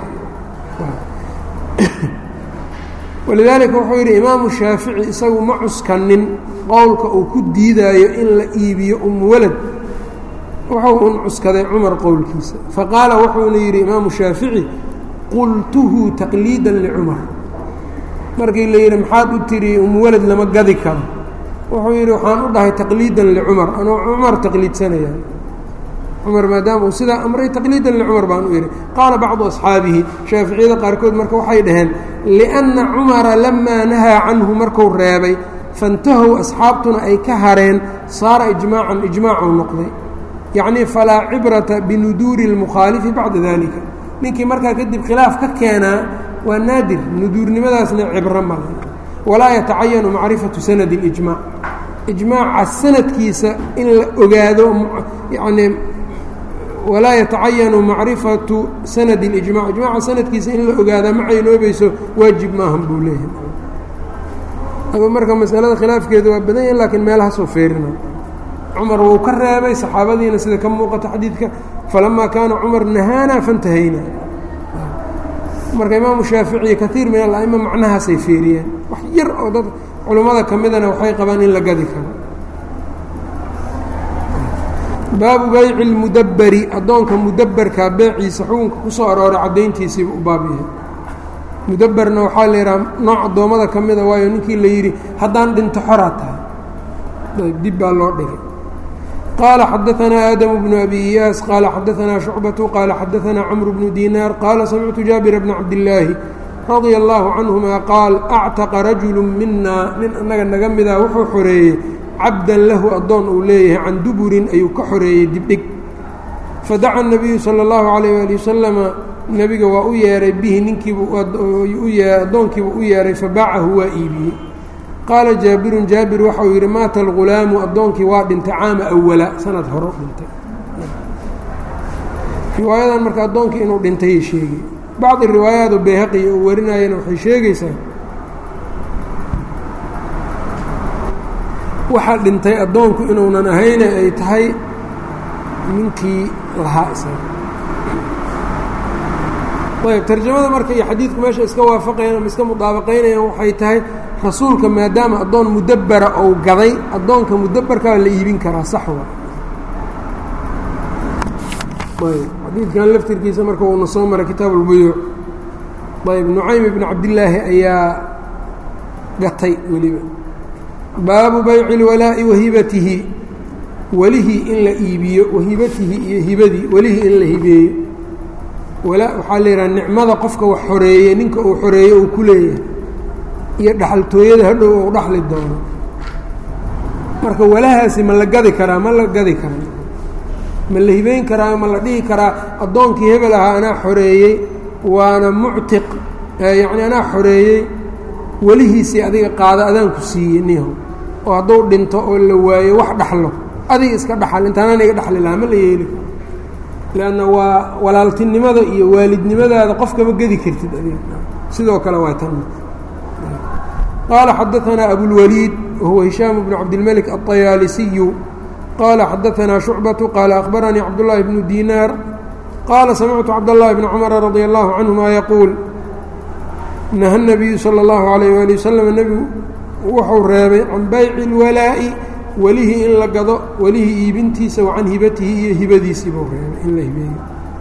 walidaalika wuxuu yidhi imaamu shaafici isagu ma cuskanin qowlka uu ku diidaayo in la iibiyo umwalad wuxuu un cuskaday cumar qowlkiisa faqaala wuxuuna yidhi imaamu shaafici qultuhu taqliidan licumar markii la yidhi maxaad u tidhi umwalad lama gadi karo wuxuu yidhi waxaan u dhahay taqliidan licumar anuu cumar taqliidsanaya cumar maadaama uu sidaa amray taqliidan licumar baan u yidhi qaala bacdu asxaabihi shaaficiyada qaarkood marka waxay dhaheen lianna cumara lamaa nahaa canhu markuu reebay fantahow asxaabtuna ay ka hareen saara ijmaacan ijmaacuu noqday yacnii falaa cibrata binuduuri اlmukhaalifi bacda dalika ninkii markaa kadib khilaaf ka keenaa waa naadir nuduurnimadaasna cibro male walaa yatacayanu macrifatu sanadi اlijmaac ijmaaca sanadkiisa in la ogaado yacnii walaa yatacayanu macrifatu sanad اlijmac ijmaca sanadkiisa in la ogaadaa ma caynoobayso waajib maahan buu leeyahay adu marka masalada khilaafkeedu waa badan yahin lakiin meelahaasoo feerina cumar wuu ka reebay saxaabadiina sida ka muuqata xadiidka falamaa kaana cumar nahaana fantahayna marka imaamu shaafici kaiir min ala'ima macnahaasay feeriyeen wax yar oo dad culummada ka midana waxay qabaan in la gadi karo baabu bayci اlmudabberi addoonka mudabberkaa beeciisa xukunka ku soo arooray caddayntiisiiba u baab yahay mudabberna waxaa la yidhaha nooc addoommada ka mida waayo ninkii la yidhi haddaan dhinto xoraa tahay dib baa loo dhigay qaala xadaanaa aadamu bnu abi iyaas qaala xadaanaa shucbatu qaala xadaanaa camru bnu dinaar qaala samictu jaabira bna cabdillaahi radia allaahu canhuma qaal actaqa rajulu minaa nin annaga naga midaa wuxuu xoreeyey cabdan lahu addoon uu leeyahay can duburin ayuu ka xoreeyey dibdhig fadaca nabiyu sala allahu calayh waali wasalama nebiga waa u yeehay bihi ninkiibuu addoonkiibuu u yeehay fabaacahu waa iibiyey qaala jaabirun jaabir waxauu yidhi maata algulaamu addoonkii waa dhintay caama awala sanad hore dhintay riwaayadan marka addoonkii inuu dhintayay sheegay bacdi riwaayaadu bayhaqiya uu warinayana waxay sheegaysaa waxaa dhintay addoonku inuunan ahayne ay tahay ninkii lahaa isaga ayb tarjamada marka iyo xadiidku meesha iska waafaqayaan ama iska mudaabaqaynayaan waxay tahay rasuulka maadaama addoon mudabbera ou gaday addoonka mudabberkaa la iibin karaa sax wa ayb xadiidkan laftirkiisa marka uuna soo maray kitaab ulbuyuuc ayb nucaym ibnu cabdillaahi ayaa gatay weliba baabu bayci اlwalaa'i wahibatihi welihii in la iibiyo wahibatihi iyo hibadii welihii in la hibeeyo walaa waxaa la yidhaha nicmada qofka wax xoreeyey ninka uu xoreeyo uu ku leeyahay iyo dhaxaltooyada hadhow ou dhaxli doono marka walahaasi ma la gadi karaa ma la gadi karaa ma la hibeyn karaa ma la dhihi karaa addoonkii hebel ahaa anaa xoreeyey waana muctiq yacni anaa xoreeyey welihiisii adiga qaada adaanku siiyey niho oo hadduu dhinto oo la waayo wax dhaxlo adiga iska dhaxal intaanaan iga dhaxli lahaa ma la yeeli karo leanna waa walaaltinimada iyo waalidnimadaada qofkama gedi kartid adiga sidoo kale waa tan qaala xadaanaa abulwaliid wahuwa hishaam bnu cabdilmalik aلطayaalisiyu qaala xadaanaa shucbatu qaala akhbaranii cabdullaahi bnu dinaar qaala samictu cabdاllahi bni cumara radia allahu canhuma yaquul naha nabiyu sala allahu calayh waali wasalam nebigu wuxuu reebay can bayci اlwalaa'i welihii in la gado welihii iibintiisa wa can hibatihi iyo hibadiisii buu reebay in la hibeeyo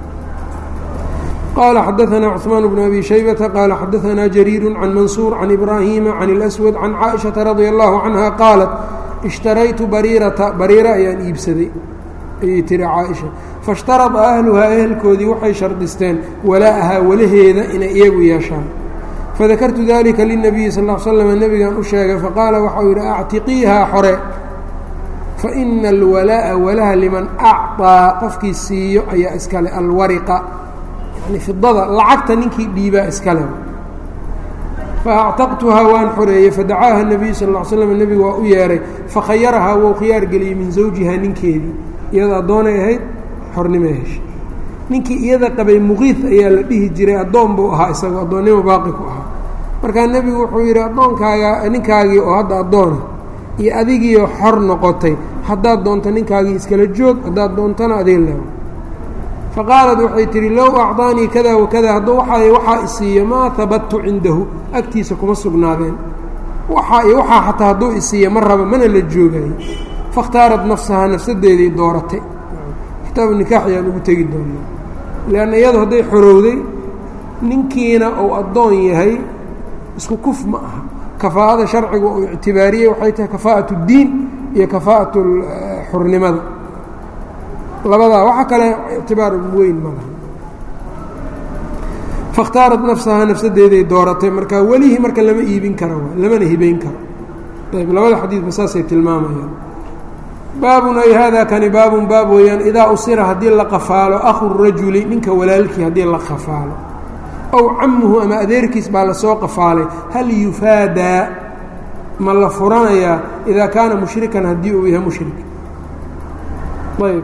qaala xadaanaa cثmaan bnu abi shaybata qaala xadaanaa jariiru can mansuur can ibraahiima can اlaswad can caaishaةa radia allahu canha qaalat ishtaraytu bariirata bariira ayaan iibsaday ayay tiri caaisha faاshtarada ahluhaa ehelkoodii waxay shardisteen walaa'ahaa walaheeda inay iyagu yeeshaan fadakartu dalika lلnabiyi sal ا l slm nebigan u sheegay faqaala waxau yidhi actiqiihaa xore faina alwalaa'a walaha liman acطaa qofkii siiyo ayaa iskale alwariqa yani fidada lacagta ninkii dhiibaa iskale faactaqtuhaa waan xoreeyey fadacaaha الnabiyu sal ا l slm nebigu waa u yeehay fakhayarahaa wou khiyaar geliyey min zawjihaa ninkeedii iyada addoonay ahayd xornimay heshay ninkii iyada qabay muqiid ayaa la dhihi jiray addoon buu ahaa isagoo addoonnimo baaqi ku ahaa markaa nebigu wuxuu yidhi addoonkaaga ninkaagii oo hadda addoona iyo adigiioo xor noqotay haddaad doonto ninkaagii iskala joog haddaad doontana adee leewa fa qaalat waxay tidhi low acdaanii kada wakada hadduu waxaa waxaa isiiyo maa habadtu cindahu agtiisa kuma sugnaadeen waxaa iyo waxaa xataa hadduu isiiyo ma raba mana la joogayo fakhtaarat nafsahaa nafsadeedii dooratay kitaabu nikaax ayaan ugu tegi doonaa leanna iyadu hadday xorowday ninkiina uu addoon yahay isku kuf ma aha kafaa'ada sharciga uu ictibaariyey waxay tahay kafaa'at اddiin iyo kafaa'at xurnimada labadaa waxa kale ictibaar weyn ma laha fakhtaarat nafsahaa nafsadeeday dooratay marka welihii marka lama iibin karo lamana hibeyn karo ayb labada xadiidba saasay tilmaamayaan baabun ay hada kani baabun baab weeyaan idaa usira haddii la qafaalo akhu rajuli ninka walaalkii haddii la qafaalo ow camuhu ama adeerkiis baa lasoo qafaalay hal yufaadaa ma la furanayaa idaa kaana mushrikan haddii uu yahay mushrik ayb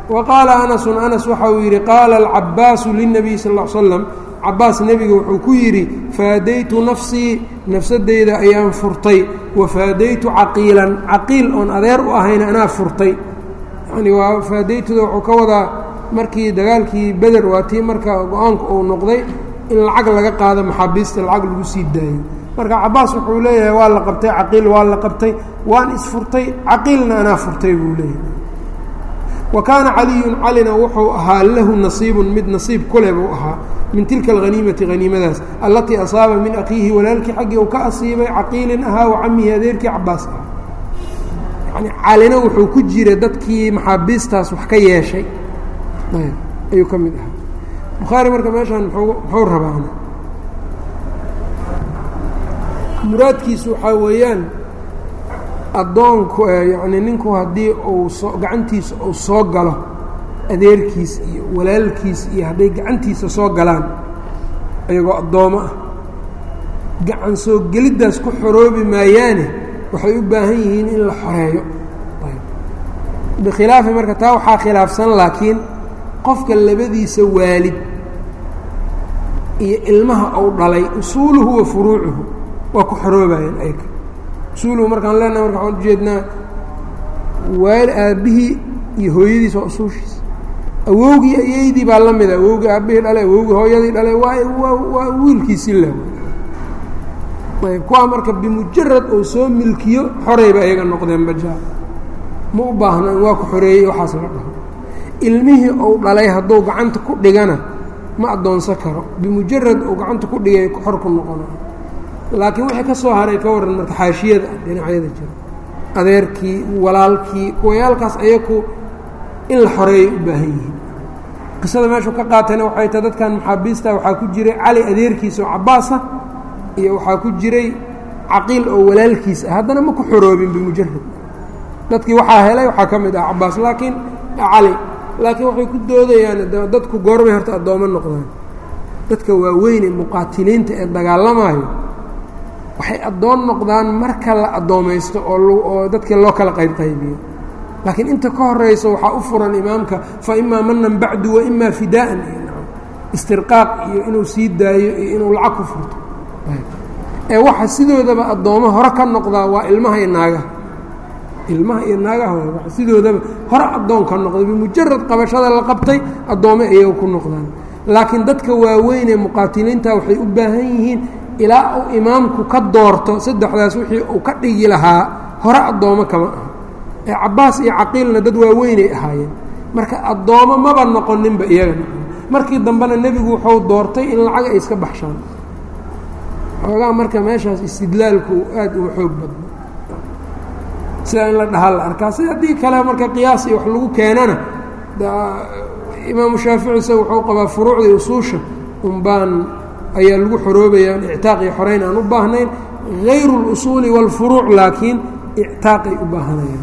wa qaala anasun anas waxa uu yidhi qaala alcabaasu lilnabiy sal ll ly slam cabaas nebiga wuxuu ku yidhi faadaytu nafsii nafsadeyda ayaan furtay wa faadaytu caqiilan caqiil oon adeer u ahayna anaa furtay yani waa faadaytuda wuxuu ka wadaa markii dagaalkii beder waa tii marka go-aanku uu noqday in lacag laga qaado maxaabiista lacag lagu sii daayo marka cabaas wuxuu leeyahay waa la qabtay caqiil waa la qabtay waan isfurtay caqiilna anaa furtay buu leeyahay wa kaana caliyun calina wuxuu ahaa lahu nasiibun mid nasiib kule buu ahaa min tilka alhaniimati haniimadaas allatii asaaba min akhiihi walaalkii xaggii uu ka asiibay caqiilin ahaa wa camihi adeerkii cabaas ah yani calina wuxuu ku jira dadkii maxaabiistaas wax ka yeeshay ayuu ka mid ahaa bukhaari marka meeshaan muxuu rabaana muraadkiisu waxaa weeyaan addoonku yani ninku haddii uu soo gacantiisa uu soo galo adeerkiis iyo walaalkiis iyo hadday gacantiisa soo galaan ayagoo addoomo ah gacan soo geliddaas ku xoroobi maayaane waxay u baahan yihiin in la xoreeyo bikhilaafi marka taa waxaa khilaafsan laakiin qofka labadiisa waalid iyo ilmaha uu dhalay usuuluhu wa furuucuhu waa ku xoroobayaan ayga usuuluhu markaan leenaha marka waxaan ujeednaa waali aabbihii iyo hooyadiis waa usuushiis awowgii ayeydii baa la mida awowgii aabbihii dhalay awowgii hooyadii dhalay waa waa wiilkiisii le ayb kuwaa marka bimujarad uu soo milkiyo xorayba ayaga noqdeen bajaa ma u baahno in waa ku xoreeyey waxaas la dhaho ilmihii uu dhalay hadduu gacanta ku dhigana ma addoonsan karo bimujarad uu gacanta ku dhigay xor ku noqonayo laakiin wixii ka soo haray ka warran marka xaashiyada dhinacyada jira adeerkii walaalkii kuwayaalkaas ayaku in la xoreeyay u baahan yihiin qisada meeshuu ka qaatayna waxay tahay dadkan maxaabiista waxaa ku jiray cali adeerkiisa oo cabaasa iyo waxaa ku jiray caqiil oo walaalkiis ah haddana ma ku xoroobin bimujarad dadkii waxaa helay waxaa ka mid ah cabaas laakiin cali laakiin waxay ku doodayaan dadku goormay horta addoommo noqdaan dadka waaweynee muqaatiliinta ee dagaalamayo waxay addoon noqdaan marka la addoomaysto oo oo dadkii loo kala qayb qaybiyo laakiin inta ka horeysa waxaa u furan imaamka fa imaa manan bacdu wa imaa fidaa'an istirqaaq iyo inuu sii daayo iyo inuu lacag ku furto ee waxa sidoodaba addoommo hore ka noqdaa waa ilmaha iyo naagaha ilmaha iyo naagaha waa sidoodaba hore addoon ka noqday bimujarad qabashada la qabtay addoome iyaga ku noqdaan laakiin dadka waaweyn ee muqaatiliinta waxay u baahan yihiin ilaa uu imaamku ka doorto saddexdaas wixii uu ka dhigi lahaa hore addoommo kama aha ee cabaas iyo caqiilna dad waaweynay ahaayeen marka addoommo maba noqoninba iyaga markii dambena nebigu wuxuu doortay in lacag ay iska baxshaan xoogaa marka meeshaas istidlaalku aad uga xoog badno sidaa in la dhahaa la arkaa si haddii kale marka qiyaas iyo wax lagu keenana imaamu shaafici se wuxuu qabaa furuucdii usuusha unbaan ayaa lagu xoroobayaan ictaaq iyo xoreyn aan u baahnayn hayru اlusuuli wاlfuruuc laakiin ictaaqay u baahanayaan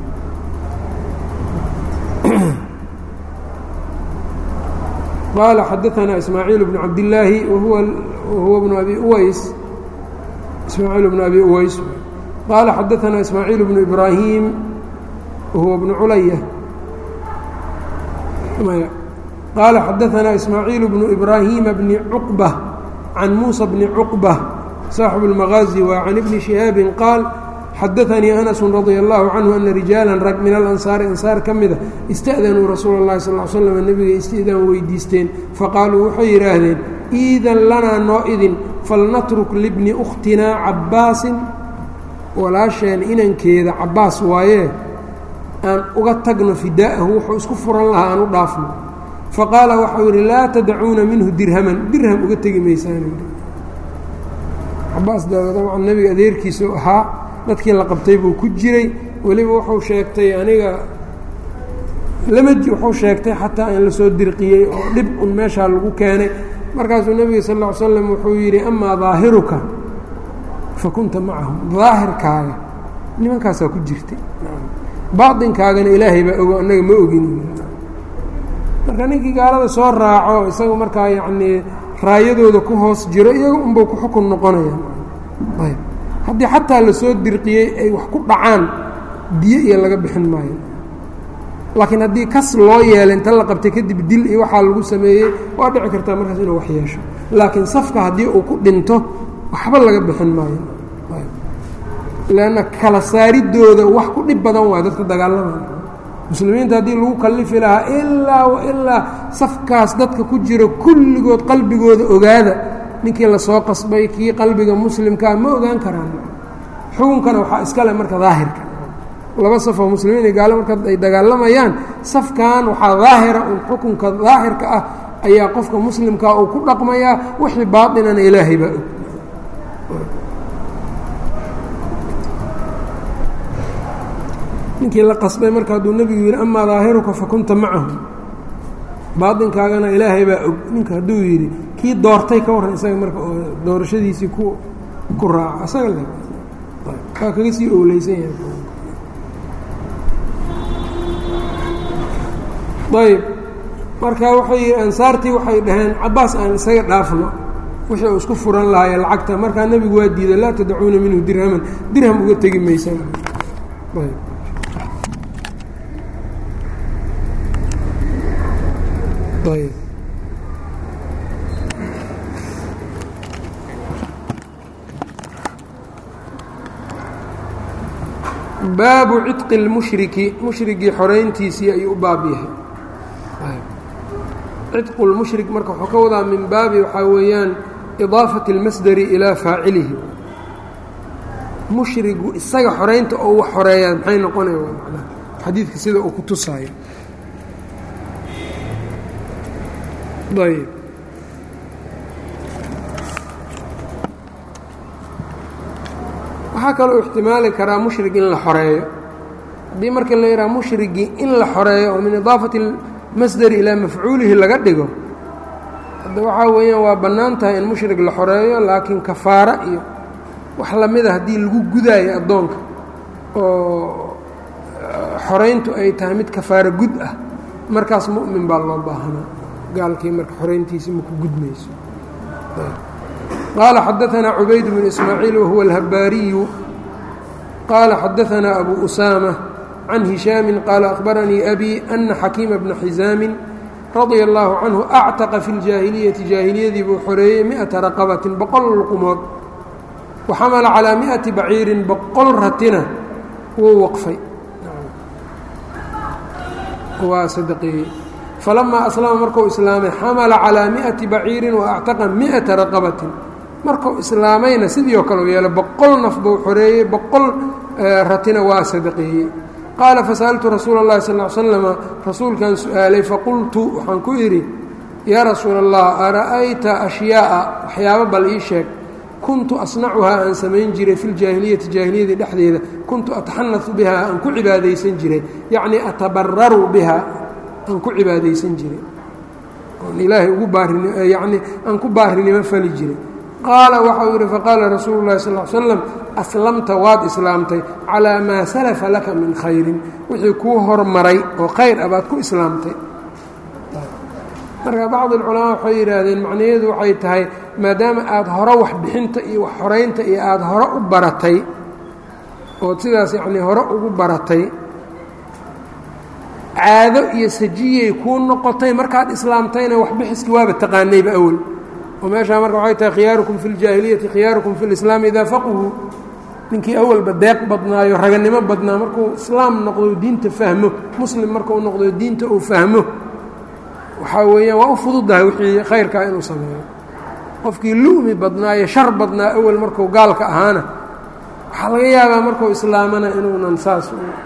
qaala xadaثana ismaaciil bnu cabdillaahi wahuwa wahuwa bnu abi uways ismaaciil bnu abi uways qaala xadaثana ismaaciil bnu ibraahim wahuwa bnu culaya qaala xadaثana ismaaciil bnu ibraahiima bni cuqbة can muuسى bni cuqbة saaxibu اlmagaazi wa can ibni شihaabi qaal xadaثanii أnaس radي الlahu canhu ana rijaala rag min alansaari ansaar ka mida ista'danuu rasuula اllahi sal ly slam nebiga istidaan weydiisteen faqaaluu waxay yidhaahdeen iidan lanaa noo idin falnatruk libni ukhtinaa cabaasin walaasheen inankeeda cabaas waayee aan uga tagno fidaa'ahu wuxuu isku furan lahaa aan u dhaafno faqaala waxau yidhi laa tadacuuna minhu dirhaman dirham uga tegi maysaan cabaas dabcan nebiga adeerkiisu ahaa dadkii la qabtay buu ku jiray weliba wuxuu sheegtay aniga lama wuxuu sheegtay xataa in lasoo dirqiyey oo dhib un meeshaa lagu keenay markaasuu nebiga sal ll ly slam wuxuu yidhi amaa daahiruka fa kunta macahum daahirkaaga nimankaasaa ku jirtay baaطinkaagana ilaahay baa ogo annaga ma ogin marka ninkii gaalada soo raaco isaga markaa yacnii raayadooda ku hoos jiro iyaga unbuu ku xukun noqonaya ayb haddii xataa lasoo dirqiyey ay wax ku dhacaan biyo iyo laga bixin maayo laakiin haddii kas loo yeelay inta la qabtay kadib dil iyo waxaa lagu sameeyey waa dhici kartaa markaas inuu wax yeesho laakiin safka haddii uu ku dhinto waxba laga bixin maayo leanna kala saaridooda wax ku dhib badan waa dadka dagaalamaya muslimiinta haddii lagu kallifi lahaa ilaa wa ilaa safkaas dadka ku jira kulligood qalbigooda ogaada ninkii lasoo qasbay kii qalbiga muslimkaa ma ogaan karaan xukunkana waxaa iskale marka daahirka laba safoo muslimiin iyo gaalo marka ay dagaalamayaan safkan waxaa daahira un xukunka daahirka ah ayaa qofka muslimkaa uu ku dhaqmayaa wixii baatinana ilaahay baa og ninkii la qasbay marka hadduu nebigu yidhi amaa daahiruka fakunta macahu baatinkaagana ilaahay baa og ninka hadduu yidhi kii doortay ka warran isaga marka oo doorashadiisii ku ku raaca isaga le waa kaga sii owleysan yahay ayb marka waxay ansaartii waxay dhaheen cabaas aan isaga dhaafno wixii uu isku furan lahaye lacagta markaa nebigu waa diiday laa tadacuuna minhu dirhaman dirham uga tegi maysan ayb ayb baabu cidqi اlmushriki mushrigii xorayntiisii ayuu u baab yahay cidqu lmushrik marka wuxuu ka wadaa min baabi waxaa weeyaan idaafati اlmasdari ilaa faacilihi mushrigu isaga xoraynta oo wax xoreeyaa maxay noqonaya waa macnaha xadiidka sida uu ku tusaayo ayb waxaa kaloo ixtimaali karaa mushrig in la xoreeyo haddii marka la yidhaha mushrigii in la xoreeyo oo min idaafati masdari ilaa mafcuulihi laga dhigo hadda waxaa weeyaan waa bannaan tahay in mushrig la xoreeyo laakiin kafaara iyo wax lamida haddii lagu gudaayo addoonka oo xorayntu ay tahay mid kafaaro gud ah markaas mu'min baa loo baahanaa gaalkii marka xorayntiisii maku gudmayso qaala xadaanaa cubayd bnu ismaaciil wahuwa alhabaariyu qaala xadaanaa abu usaama can hishaami qaala akhbaranii abi ana xakiima bna xisaamin radia allaahu canhu actaqa fi ljaahiliyati jaahiliyadii buu xoreeyey miata raqabatin boqol luqumood wa xamala calaa miati baciirin boqol ratina wuu waqfay waa sadaqeeyey falamaa aslama markuu islaamay xamala calaa miati baciirin wa actaqa miata raqabatin markuu islaamayna sidii oo kale u yeelay boqol naf buu xoreeyey boqol ratina waa sadaqeeyey qaala fasa'altu rasuula اllahi sal l slama rasuulkan su-aalay faqultu waxaan ku idhi yaa rasuula allah ara'ayta ashyaaءa waxyaabo bal ii sheeg kuntu asnacuhaa aan samayn jiray fi ljaahiliyati jaahiliyadii dhexdeeda kuntu ataxanau bihaa aan ku cibaadaysan jiray yacnii atabararu bihaa aan ku cibaadaysan jiray oon ilaahay ugu baarin yacnii aan ku baarinimo fali jiray qaala waxau yidhi faqaala rasuulu llahi sal l slam aslamta waad islaamtay calaa maa salafa laka min khayrin wixii kuu hormaray oo khayr ah baad ku islaamtay marka bacd alculamaa waxay yidhaahdeen macnaheedu waxay tahay maadaama aada hore wax bixinta iyo wax xoraynta iyo aada hore u baratay ood sidaas yacnii hore ugu baratay caado iyo sajiyay kuu noqotay markaad islaamtayna waxbixiski waaba taqaanayba awel oo meeshaa marka waxay tahay khiyaarukum fi ljaahiliyati khiyaarukum fi lislaami idaa faqhu ninkii awalba deeq badnaayo raganimo badnaa markuu islaam noqdo diinta fahmo muslim markuu noqdo diinta uu fahmo waxaa weeyaan waa u fududahay wixii khayrkaa inuu sameeyo qofkii lu'mi badnaayo shar badnaa awel markuu gaalka ahaana waxaa laga yaabaa markuu islaamana inuunan saas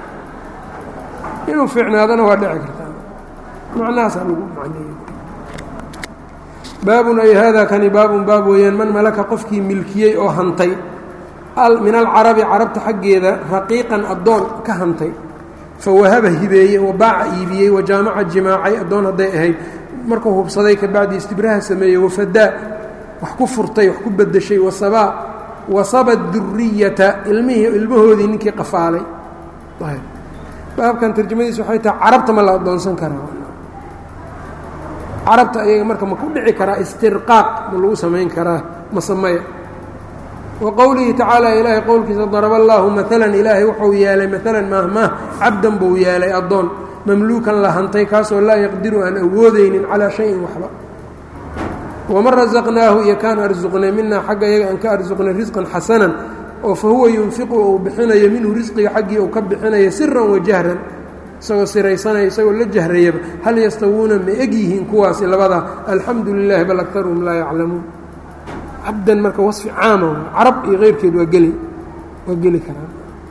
inuu fiicnaadana waa dhici kartaa macnahaasaa lagu macneeyey baabun ay haadaa kani baabun baab weeyaan man malaka qofkii milkiyey oo hantay min alcarabi carabta xaggeeda raqiiqan addoon ka hantay fawahaba hibeeye wabaaca iibiyey wajaamaca jimaacay addoon hadday ahayd markuu hubsaday kabacdi istibraha sameeyey wafadaa wax ku furtay wax ku bedeshay wasabaa wasaba duriyata ilmihii ilmahoodii ninkii qafaalay baabkan tarjamadiis waxay tahay carabta ma la addoonsan karaa carabta ayaga marka ma ku dhici karaa istirqaaq ma lagu samayn karaa masamaya wa qowlihi tacaala ilaahay qowlkiisa daraba allaahu maalan ilaahay wuxuu yeelay maalan maahmaah cabdan buu yeelay addoon mamluukan la hantay kaasoo laa yaqdiru aan awoodaynin calaa shayin waxba waman rasaqnaahu iyo kaan arsuqnay minaa xagga iyaga aan ka arsuqnay risqan xasanan oo fa huwa yunfiqu uu bixinayo minhu risqiga xaggii uu ka bixinayo siran wajahran isagoo siraysanaya isagoo la jahrayaba hal yastawuuna ma eg yihiin kuwaasi labadaa alxamdu lilaahi bal aktaruhum laa yaclamuun cabdan marka wasfi caama carab iyo keyrkeed waa geli waa geli karaan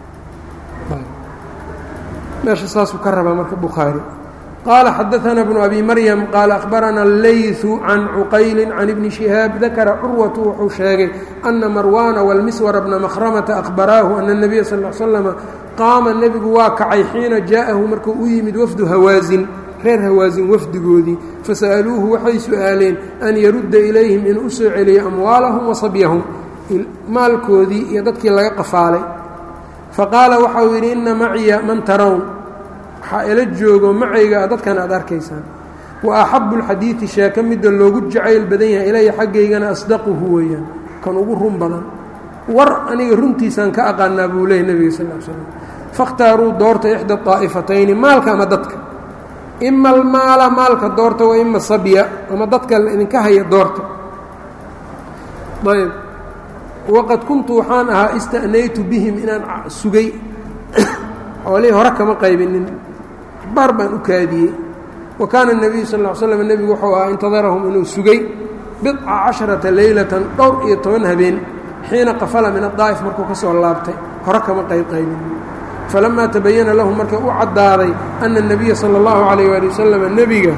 meesha saasuu ka rabaa marka bukhaari qaala xadaثana bnu abi maryam qaala akhbarana اleyثu can cuqayli can ibni shihaab dakara curwatu wuxuu sheegay ana marwaana wاlmiswara bna makhramata akhbaraahu ana الnabiya sal ا slama qaama nebigu waa kacay xiina jaa'ahu markuu u yimid wafdu hawaasin reer hawaasin wafdigoodii fasa'aluuhu waxay su-aaleen an yarudda ilayhim inuu u soo celiyo amwaalahum wa sabyahum maalkoodii iyo dadkii laga qafaalay faqaala waxau yidhi inna maciya man tarown waxaa ila joogo macayga dadkan aad arkaysaan wa axabu اlxadiidi sheeka midda loogu jacayl badan yahay ilaya xaggaygana asdaquhu weeyaan kan ugu run badan war aniga runtiisaan ka aqaanaa buu leeyay nebiga sal l slam fakhtaaruu doorta ixda طaa'ifatayni maalka ama dadka ima almaala maalka doorta wa ima sabya ama dadka idinka haya doorta ayb waqad kuntu waxaan ahaa istanaytu bihim inaan sugay xoolihii hore kama qaybinin baar baan u kaadiyey wa kaana الnabiyu sal ا slam nebigu wuxuu ahaa intadarahum inuu sugay bidca casharata leylatan dhowr iyo toban habeen xiina qafala min adaa'if markuu ka soo laabtay hore kama qayb qaybin falamaa tabayana lahum markay u caddaaday ana الnabiya salى اllahu عalayh ali wasalam nebiga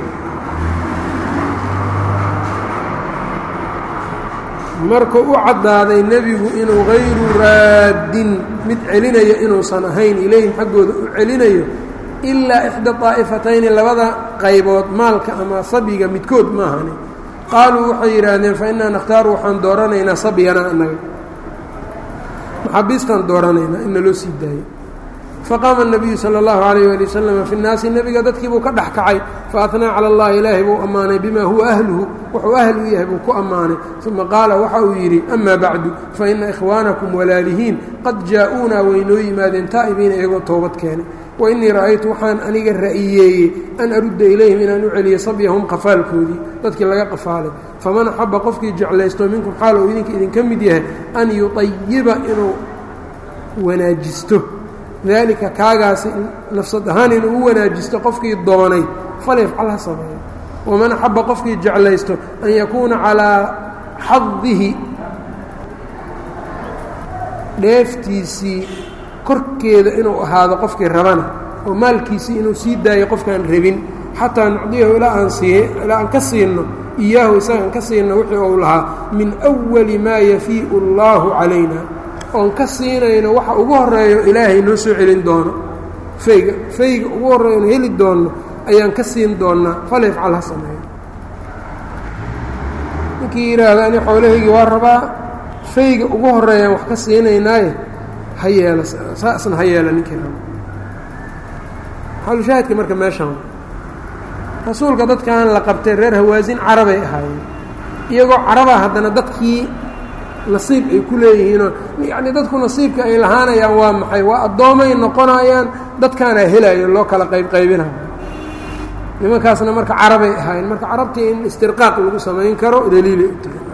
markuu u caddaaday nebigu inuu hayru raaddin mid celinayo inuusan ahayn ilayhim xaggooda u celinayo ilaa ixda طaa'ifatayni labada qaybood maalka ama sabyiga midkood ma ahani qaaluu waxay yidhaahdeen fa innaa nakhtaaru waxaan dooranaynaa sabyanaa annaga maxaabiistaan dooranaynaa in naloo sii daayo faqaama الnabiyu salى اllahu عalayh ali wasalam fi nnaasi nebiga dadkii buu ka dhex kacay faatnaa calى اllahi ilaahay buu ammaanay bima huwa ahluhu wuxuu ahl u yahay buu ku ammaanay uma qaala waxa uu yidhi ama bacdu faina ikhwaanakum walaalihiin qad jaa-uunaa waynoo yimaadeen taa'ibiina iyagoo toobad keenay wainii ra'aytu waxaan aniga ra'iyeeyey an arudda ilayhim inaan u celiyo sabyahum qafaalkoodii dadkii laga qafaalay faman axaba qofkii jeclaysto minkum xaal uu idinka idinka mid yahay an yuطayiba inuu wanaajisto dalika kaagaasi nafsad ahaan inuu u wanaajisto qofkii doonay falyafcal ha sameeyo waman axaba qofkii jeclaysto an yakuuna calaa xadihi dheeftiisii korkeeda inuu ahaado qofkii rabana oo maalkiisii inuu sii daayo qofkaan rabin xataa nucdiyahu ilaa aan sii ilaa aan ka siino iyaahu isaga aan ka siino wixii ou lahaa min أwali maa yafii'u اllahu calayna oon ka siinayno waxa ugu horeeyo ilaahay noo soo celin doono fayga fayga ugu horreeyo oon heli doonno ayaan ka siin doonnaa falyafcal ha sameeyo ninkii yidhaahda ani xoolahaygii waa rabaa fayga ugu horreeyaan wax ka siinaynaaye ha yeelo saasna ha yeela ninkii raba xalushaahidka marka meeshan rasuulka dadkan la qabtay reer hawaasin carabay ahaayeen iyagoo carabaa haddana dadkii nasiib ay ku leeyihiinoo yacni dadku nasiibka ay lahaanayaan waa maxay waa addoomay noqonayaan dadkaanaa helayo loo kala qayb qaybinayo nimankaasna marka carabay ahaayeen marka carabtii in istirqaaq lagu samayn karo daliilay u tahay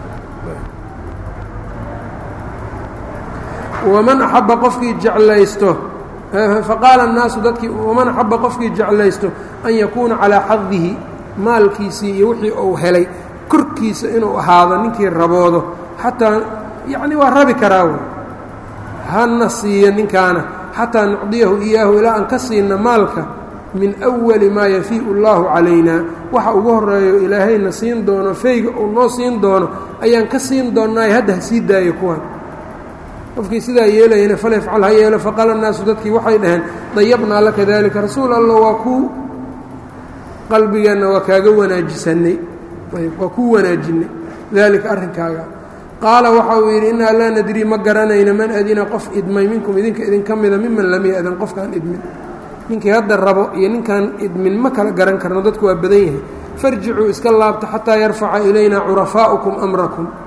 waman axabba qofkii jeclaysto faqaala الnaasu dadkii waman axabba qofkii jeclaysto an yakuuna calaa xadihi maalkiisii iyo wixii uu helay korkiisa inuu ahaado ninkii raboodo xataa yacni waa rabi karaa wey hana siiyo ninkaana xataa nucdiyahu iyaahu ilaa aan ka siina maalka min أwali maa yafii'u اllahu calayna waxa ugu horeeyo ilaahayna siin doono fayga uu noo siin doono ayaan ka siin doonnaayo hadda ha sii daayo kuwan qofkii sidaa yeelayana falyafcal ha yeelo faqaala الnaasu dadkii waxay dhaheen dayabnaa laka dalika rasuul allah waa kuu qalbigeenna waa kaaga wanaajisanay waa kuu wanaajinay daalika arrinkaaga qaala waxa uu yidhi innaa laa nadrii ma garanayno man adina qof idmay minkum idinka idinka mida miman lam ya-dan qofkaan idmin ninkii hadda rabo iyo ninkaan idmin ma kala garan karno dadku waa badan yahay farjicuu iska laabta xataa yarfaca ilaynaa curafaa'ukum amrakum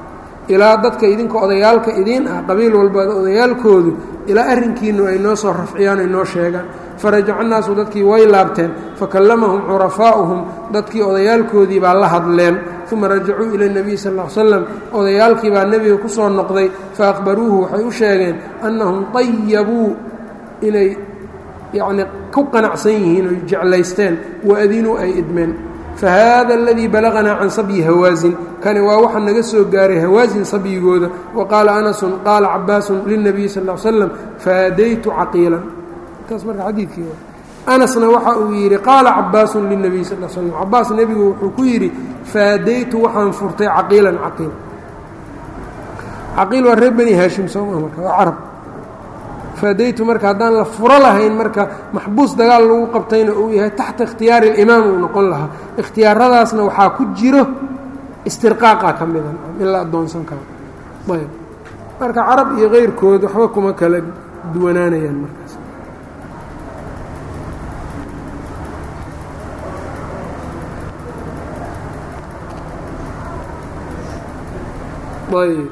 ilaa dadka idinka odayaalka idiin ah qabiil walba odayaalkoodu ilaa arrinkiinu ay noo soo rafciyaan ay noo sheegaan farajaca annaasu dadkii way laabteen fakallamahum curafaa'uhum dadkii odayaalkoodii baa la hadleen uma rajacuu ila nebiyi sal ll ly slam odayaalkii baa nebiga ku soo noqday fa akhbaruuhu waxay u sheegeen annahum dayabuu inay yacnii ku qanacsan yihiin oy jeclaysteen waadinuu ay idmeen fahaada aladii balaganaa can sabyi hawaasin kani waa waxa naga soo gaaray hawaasin sabyigooda wa qaala anasun qaala cabaasun lilnabiyi sal ll slam faadaytu caqiilan taas marka xadiidkii anasna waxa uu yidhi qaala cabaasun lilnabiy sal l slam cabaas nebigu wuxuu ku yidhi faadaytu waxaan furtay caqiilan caqiil caqiil waa reer bani haashim sooma marka waa carab faadaytu marka haddaan la furo lahayn marka maxbuus dagaal lagu qabtayna uu yahay taxta ikhtiyaari alimaam uu noqon lahaa ikhtiyaaradaasna waxaa ku jiro istirqaaqa ka mida in la addoonsan karo ayb marka carab iyo keyrkood waxba kuma kala duwanaanayaan markaas ayb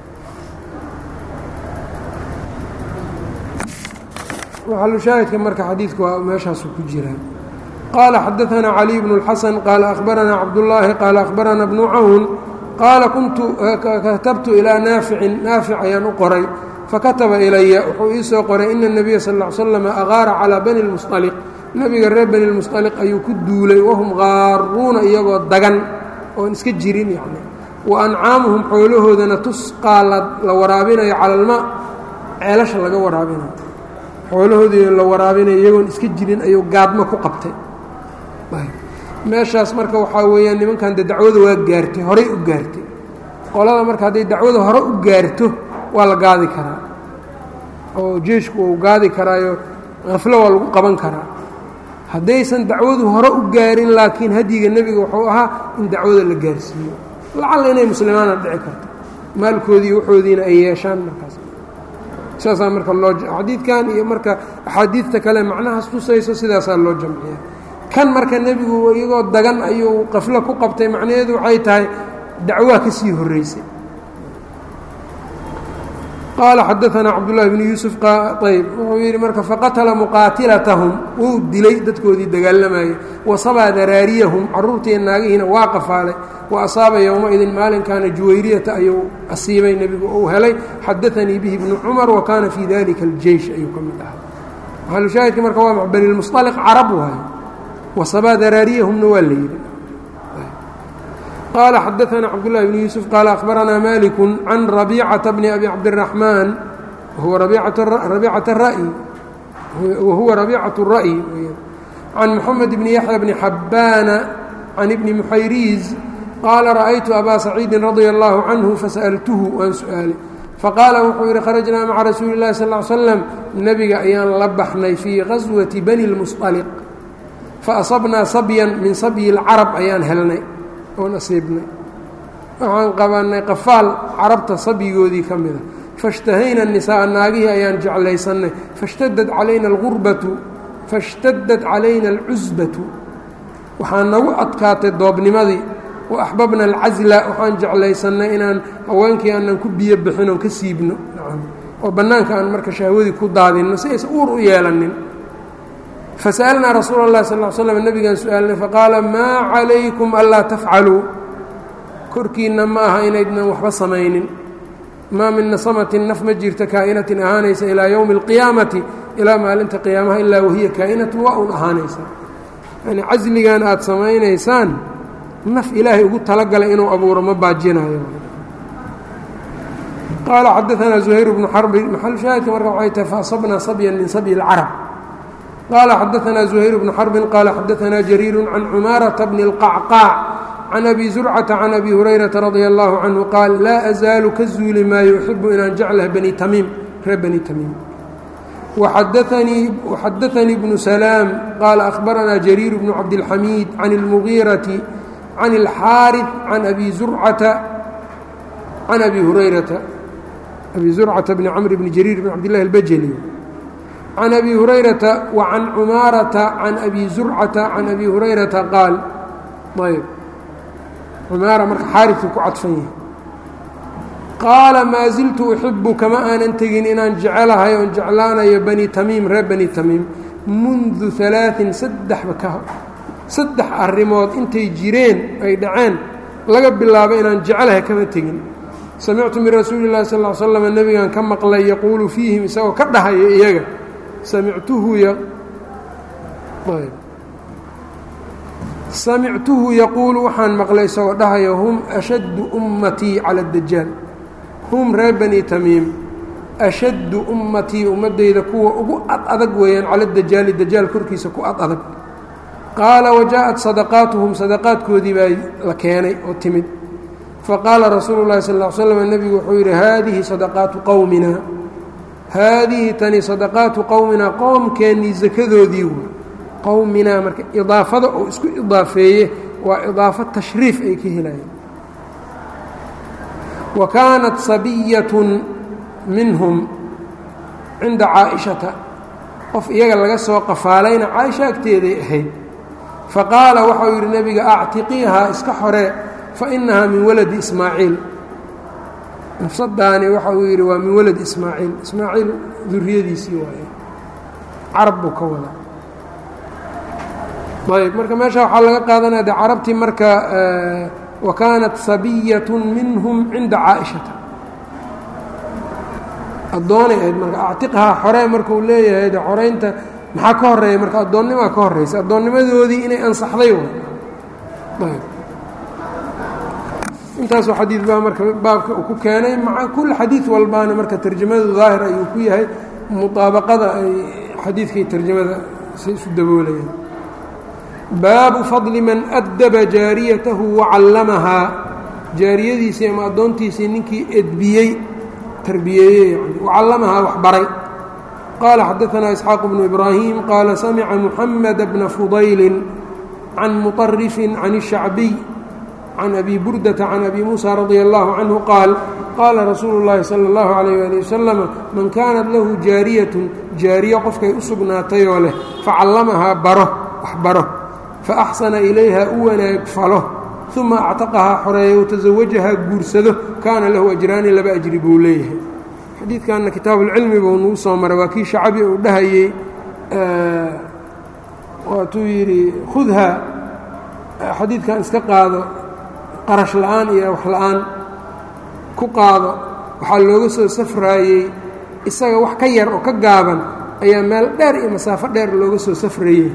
maxalushaahidka marka xadiidku waa meeshaasu ku jiraa qaala xadaثana caliي bnu اlxasan qaala akhbaranaa cabdullaahi qaala akhbarana bnu cawn qaala kuntu katabtu ilaa naaficin naafic ayaan u qoray fakataba ilaya wuxuu ii soo qoray ina الnabiya sal ا ly slam agaara calىa bani اlmusطaliq nebiga reer bani اlmusطaliq ayuu ku duulay wahum qaaruuna iyagoo dagan oon iska jirin yani wa ancaamuhum xoolahoodana tusqaa la waraabinayo cala almaa ceelasha laga waraabinayo xoolahoodii la waraabinayo iyagoon iska jirin ayuu gaadmo ku qabtay meeshaas marka waxaa weeyaan nimankan dee dacwada waa gaartay horay u gaartay qolada marka hadday dacwada hore u gaarto waa la gaadi karaa oo jeeshku uu gaadi karaayo khaflo waa lagu qaban karaa haddaysan dacwadu hore u gaarin laakiin hadyiga nebiga wuxuu ahaa in dacwada la gaarsiiyo lacalla inay muslimaana dhici karto maalkoodii waxoodiina ay yeeshaan markaas saasaa marka loo xadiidkan iyo marka axaadiidta kale macnahaas tusayso sidaasaa loo jamciya kan marka nebigu iyagoo dagan ayuu qaflo ku qabtay macnaheedu waxay tahay dacwaa ka sii horreysay qaala xadaثana cabdullahi bnu yuusuf ayb wuxuu yidhi marka faqatala muqaatilatahum wuu dilay dadkoodii dagaalamayey wasabaa daraariyahum carruurtii naagihiina waa qafaalay wa asaaba yowmaidin maalinkaana juwayriyata ayuu asiibay nebigu uu helay xadaanii bihi bnu cumar wa kaana fii dalika aljeysh ayuu ka mid ahaa maxalushaahidka marka waa bani lmusطaliq carab waayo wasabaa daraariyahumna waa la yidhi qaala xadaثana cabdullahi bnu yuusuf qaala akhbaranaa maliku can rabiicata bni abi cabdiraxmaan wahuwa rabiicata ra'yi wahuwa rabiicaة الra'yi can moxamed bni yaxya bni xabbaana can ibni muxayriiz qaala ra'aytu abaa saciidin radia allahu canhu fasa'altuhu waan su-aalay faqaala wuxuu yidhi kharajnaa maca rasuuli اllahi sal ly slam nebiga ayaan la baxnay fii gaswati bani اlmusطaliq faasabnaa sabyan min sabyi اlcarab ayaan helnay oon asiibnay waxaan qabannay qafaal carabta sabyigoodii ka mida fashtahayna nisaaa naagihii ayaan jeclaysannay fashtadad calayna algurbatu fashtadad calayna alcusbatu waxaan nagu adkaatay doobnimadii wa axbabna alcasla waxaan jeclaysannay inaan haweenkii aanan ku biyo bixin oon ka siibno oo bannaanka aan marka shahwadii ku daadinno si aysan uur u yeelanin fasa'alnaa rasuula اllahi sal ly slam nebigaan su-aalnay faqaala maa calaykum anlaa tafcaluu korkiinna ma aha inaydnan waxba samaynin maa min nasamatin naf ma jirta kaa'inatin ahaanaysa ilaa yowmi اlqiyaamati ilaa maalinta qiyaamaha ilaa wahiya kaa'inatun waa un ahaanaysaa yani casligan aad samaynaysaan naf ilaahay ugu talagalay inuu abuuro ma baajinayo qaala xadaanaa zuhayr bnu xarbi maxal shaahidka marka waxay tahay faasabnaa sabyan min sabyi اlcarab qaala xadaanaa zuhayr bnu xarbin qaala xadaanaa jariiru can cumaarata bni اlqacqaac can abi zurcata can abi hurayrata radia allahu canhu qaal laa azaalu ka zuuli maayo uxibu inaan jeclaha bani tamiim reer bani tamiim waxadaanii bnu salaam qaala ahbaranaa jariir bnu cabdilxamiid can اlmugiirati can اlxaariث can abi zurcata can abi hurayrata abi zurcata bni camr bni jariir bn cabdillahi albajali can abi hurayrata wa can cumaarata can abi zurcata can abi hurayrata qaal ayb cumaara marka xaariثku ku cadfan yahay qaala maa ziltu uxibu kama aanan tegin inaan jecelahay oon jeclaanayo bani tamiim reer bani tamiim mundu alaain saddexba ka saddex arrimood intay jireen ay dhaceen laga bilaabo inaan jecelahay kama tegin samictu min rasuuli اllahi sal ll slam nebigan ka maqlay yaquulu fiihim isagoo ka dhahayo iyaga samictuhu samictuhu yaquulu waxaan maqlay isagoo dhahayo hum ashaddu ummatii cala اdajaal hum reer bani tamiim ashaddu ummatii ummaddayda kuwa ugu ad adag weeyaan cala dajaali dajaal korkiisa ku ad adag qaala wajaءat sadaqaatuhum sadaqaadkoodii baa la keenay oo timid faqaala rasuulu llahi sal ll ly slam nebigu wuxuu yidhi haadihi sadaqaatu qowmina haadihi tani sadaqaatu qowminaa qowmkeennii sakadoodii wey qowminaa marka idaafada oo isku idaafeeye waa idaafo tashriif ay ka helayeen wa kaanat sabiyatun minhum cinda caaishata qof iyaga laga soo qafaalayna caaisha agteeday ahayd faqaala waxau yidhi nebiga actiqiihaa iska xoree fainahaa min waladi ismaaciil nafsadaani waxa uu yidhi waa min waladi ismaaciil ismaaciil duriyadiisii waaye carab buu ka wadaa ayb marka meesha waxaa laga qaadanaya de carabtii marka wa kaanat sabiyat minhum cinda caaishata addoonay ahayd marka actiqhaa xoree markuu leeyahay de xoraynta maxaa ka horeeya marka addoonnimaa ka horeysa addoonnimadoodii inay ansaxday ayb intaasoo xadiid baa marka baabka uu ku keenay maca kulli xadiid walbaana marka tarjamadu daahir ayuu ku yahay muطaabaqada ay xadiidkay tarjamada say isu daboolayaan baabu fadli man adaba jaariyatahu wacallamahaa jaariyadiisii ama addoontiisii ninkii edbiyey tarbiyeeyey yani wacallamahaa wax baray qaala xadaanaa isxaaq bnu ibraahim qaala samica muxamed bna fudayli can muطarifin can الshacbiy can abi burdata can abi muusa radia allahu canhu qaal qaala rasuulu اllahi salى اllahu alayh ali wasalam man kaanat lahu jaariyatun jaariyo qofkay u sugnaatayoo leh facallamahaa baro wax baro faaxsana ilayha u wanaag falo uma actaqahaa xoreeyo watasawajahaa guursado kaana lahu ajraani laba ajri buu leeyahay xadiidkanna kitaabuulcilmi buu nagu soo maray waa kii shacabi uu dhahayey waatuu yidhi khudha xadiidkan iska qaado qarash la'aan iyo wax la'aan ku qaado waxaa looga soo safraayey isaga wax ka yar oo ka gaaban ayaa meel dheer iyo masaafo dheer looga soo safrayey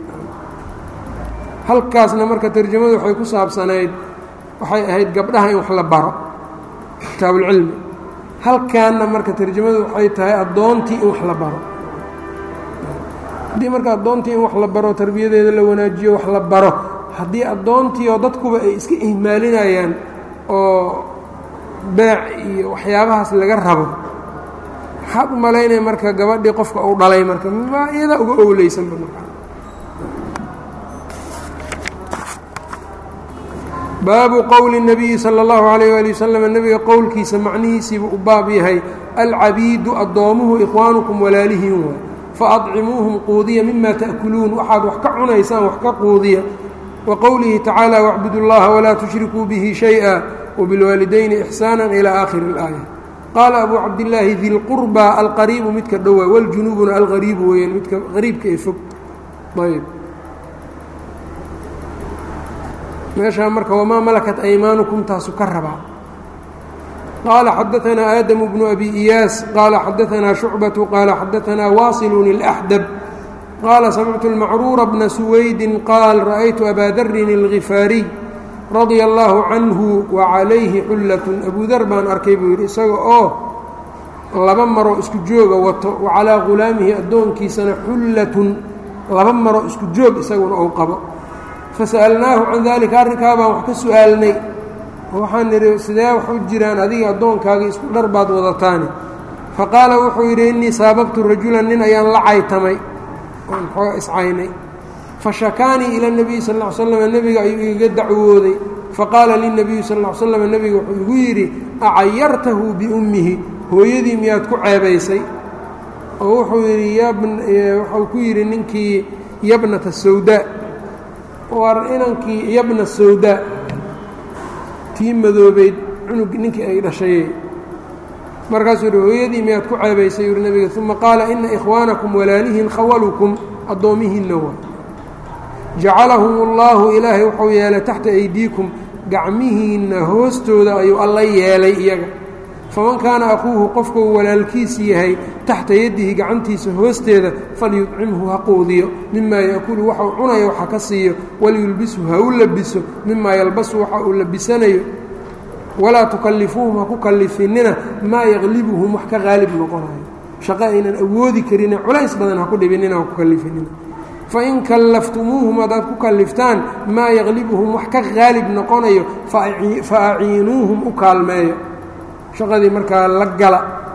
halkaasna marka tarjamadu waxay ku saabsanayd waxay ahayd gabdhaha in wax la baro kitaabulcilmi halkaanna marka tarjamadu waxay tahay addoontii in wax la baro haddii marka addoontii in wax la baro tarbiyadeeda la wanaajiyo wax la baro haddii addoontii oo dadkuba ay iska ihmaalinayaan oo beec iyo waxyaabahaas laga rabo waxaad u malaynaya marka gabadhii qofka uu dhalay marka maa iyada uga owleysanba marka baabu qowli الnabiyi salى اllahu عalayh ali wasalam nebiga qowlkiisa macnihiisiibu u baab yahay alcabiidu addoomuhu ikhwaanukum walaalihiin waay faadcimuuhum quudiya mima ta'kuluun waxaad wax ka cunaysaan wax ka quudiya wa qowlihi tacaala wacbudu اllaha walaa tushrikuu bihi shayئa wabilwaalidayni ixsaana ilى aakhiri اlaaya qaala abu cabdillaahi dilqurba alqariibu midka dhowa wاljunuubuna alqariibu weeyaan midka qariibka ee fog ayb meeshaa marka wamaa malakat aymaanukum taasu ka rabaa qaala xadaanaa aadamu bnu abi iyaas qaala xadaanaa shucbatu qaala xadaanaa waasilun اlaxdab qaala samictu اlmacruura bna suwaydin qaal ra'aytu abaa darin اlgifaariy radia allaahu canhu wacalayhi xullatun abu dar baan arkay buu yidhi isaga oo laba maroo isku jooga wato wacalaa ghulaamihi addoonkiisana xullatun laba maroo isku joog isaguna ou qabo fasa'alnaahu can dalika arrinkaa baan wax ka su'aalnay waxaan nidhi sidee wax u jiraan adiga addoonkaaga isku dhar baad wadataani faqaala wuxuu yidhi innii saababtu rajulan nin ayaan la caytamay oon xooga iscaynay fashakaanii ila nebiyi sal ll ly slam nebiga ayuu igaga dacwooday faqaala lilnabiyi sal ll ly slam nebiga wuxuu igu yidhi acayartahu biummihi hooyadii miyaad ku ceebaysay oo wuxuu yidhi wuxuu ku yidhi ninkii yabnata sawdaa war inankii yabna sawdaa tii madoobeyd cunug ninkii ay dhashay markaasuu yihi hooyadii miyaad ku ceebaysay yuri nebiga uma qaala ina ikhwaanakum walaalihin khawalukum addoomihiinna waa jacalahum اllaahu ilaahay wuxuu yeelay taxta aydiikum gacmihiinna hoostooda ayuu alla yeelay iyaga faman kaana akuuhu qofkuu walaalkiisi yahay taxta yadihi gacantiisa hoosteeda falyudcimhu ha quudiyo mimaa yaakulu waxau cunayo waxa ka siiyo waliyulbishu ha u labiso mimaa yalbasu waxa uu labisanayo walaa tukallifuuhum ha ku kallifinina maa yaqlibuhum wax ka qaalib noqonayo shaqo aynan awoodi karine culays badan ha ku dhibinina ha ku kallifinina fain kallaftumuuhum haddaad ku kalliftaan maa yaqlibuhum wax ka qaalib noqonayo fa aciinuuhum u kaalmeeyo shaqadii markaa la gala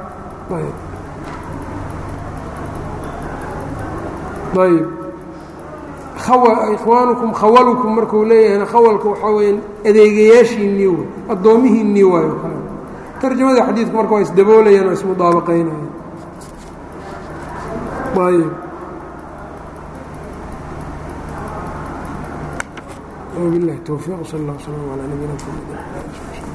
ayb ikhwaanukum khawalukum markuu leeyahayna khawalka waxaa weya adeegayaashiinnii way addoomihiinnii waayo kale tarjamada xadiidku marka waa isdaboolayaan oo ismudaabaqaynayaan ayb وبالله التوفيق صلى الله وسلم على نبينا محمد.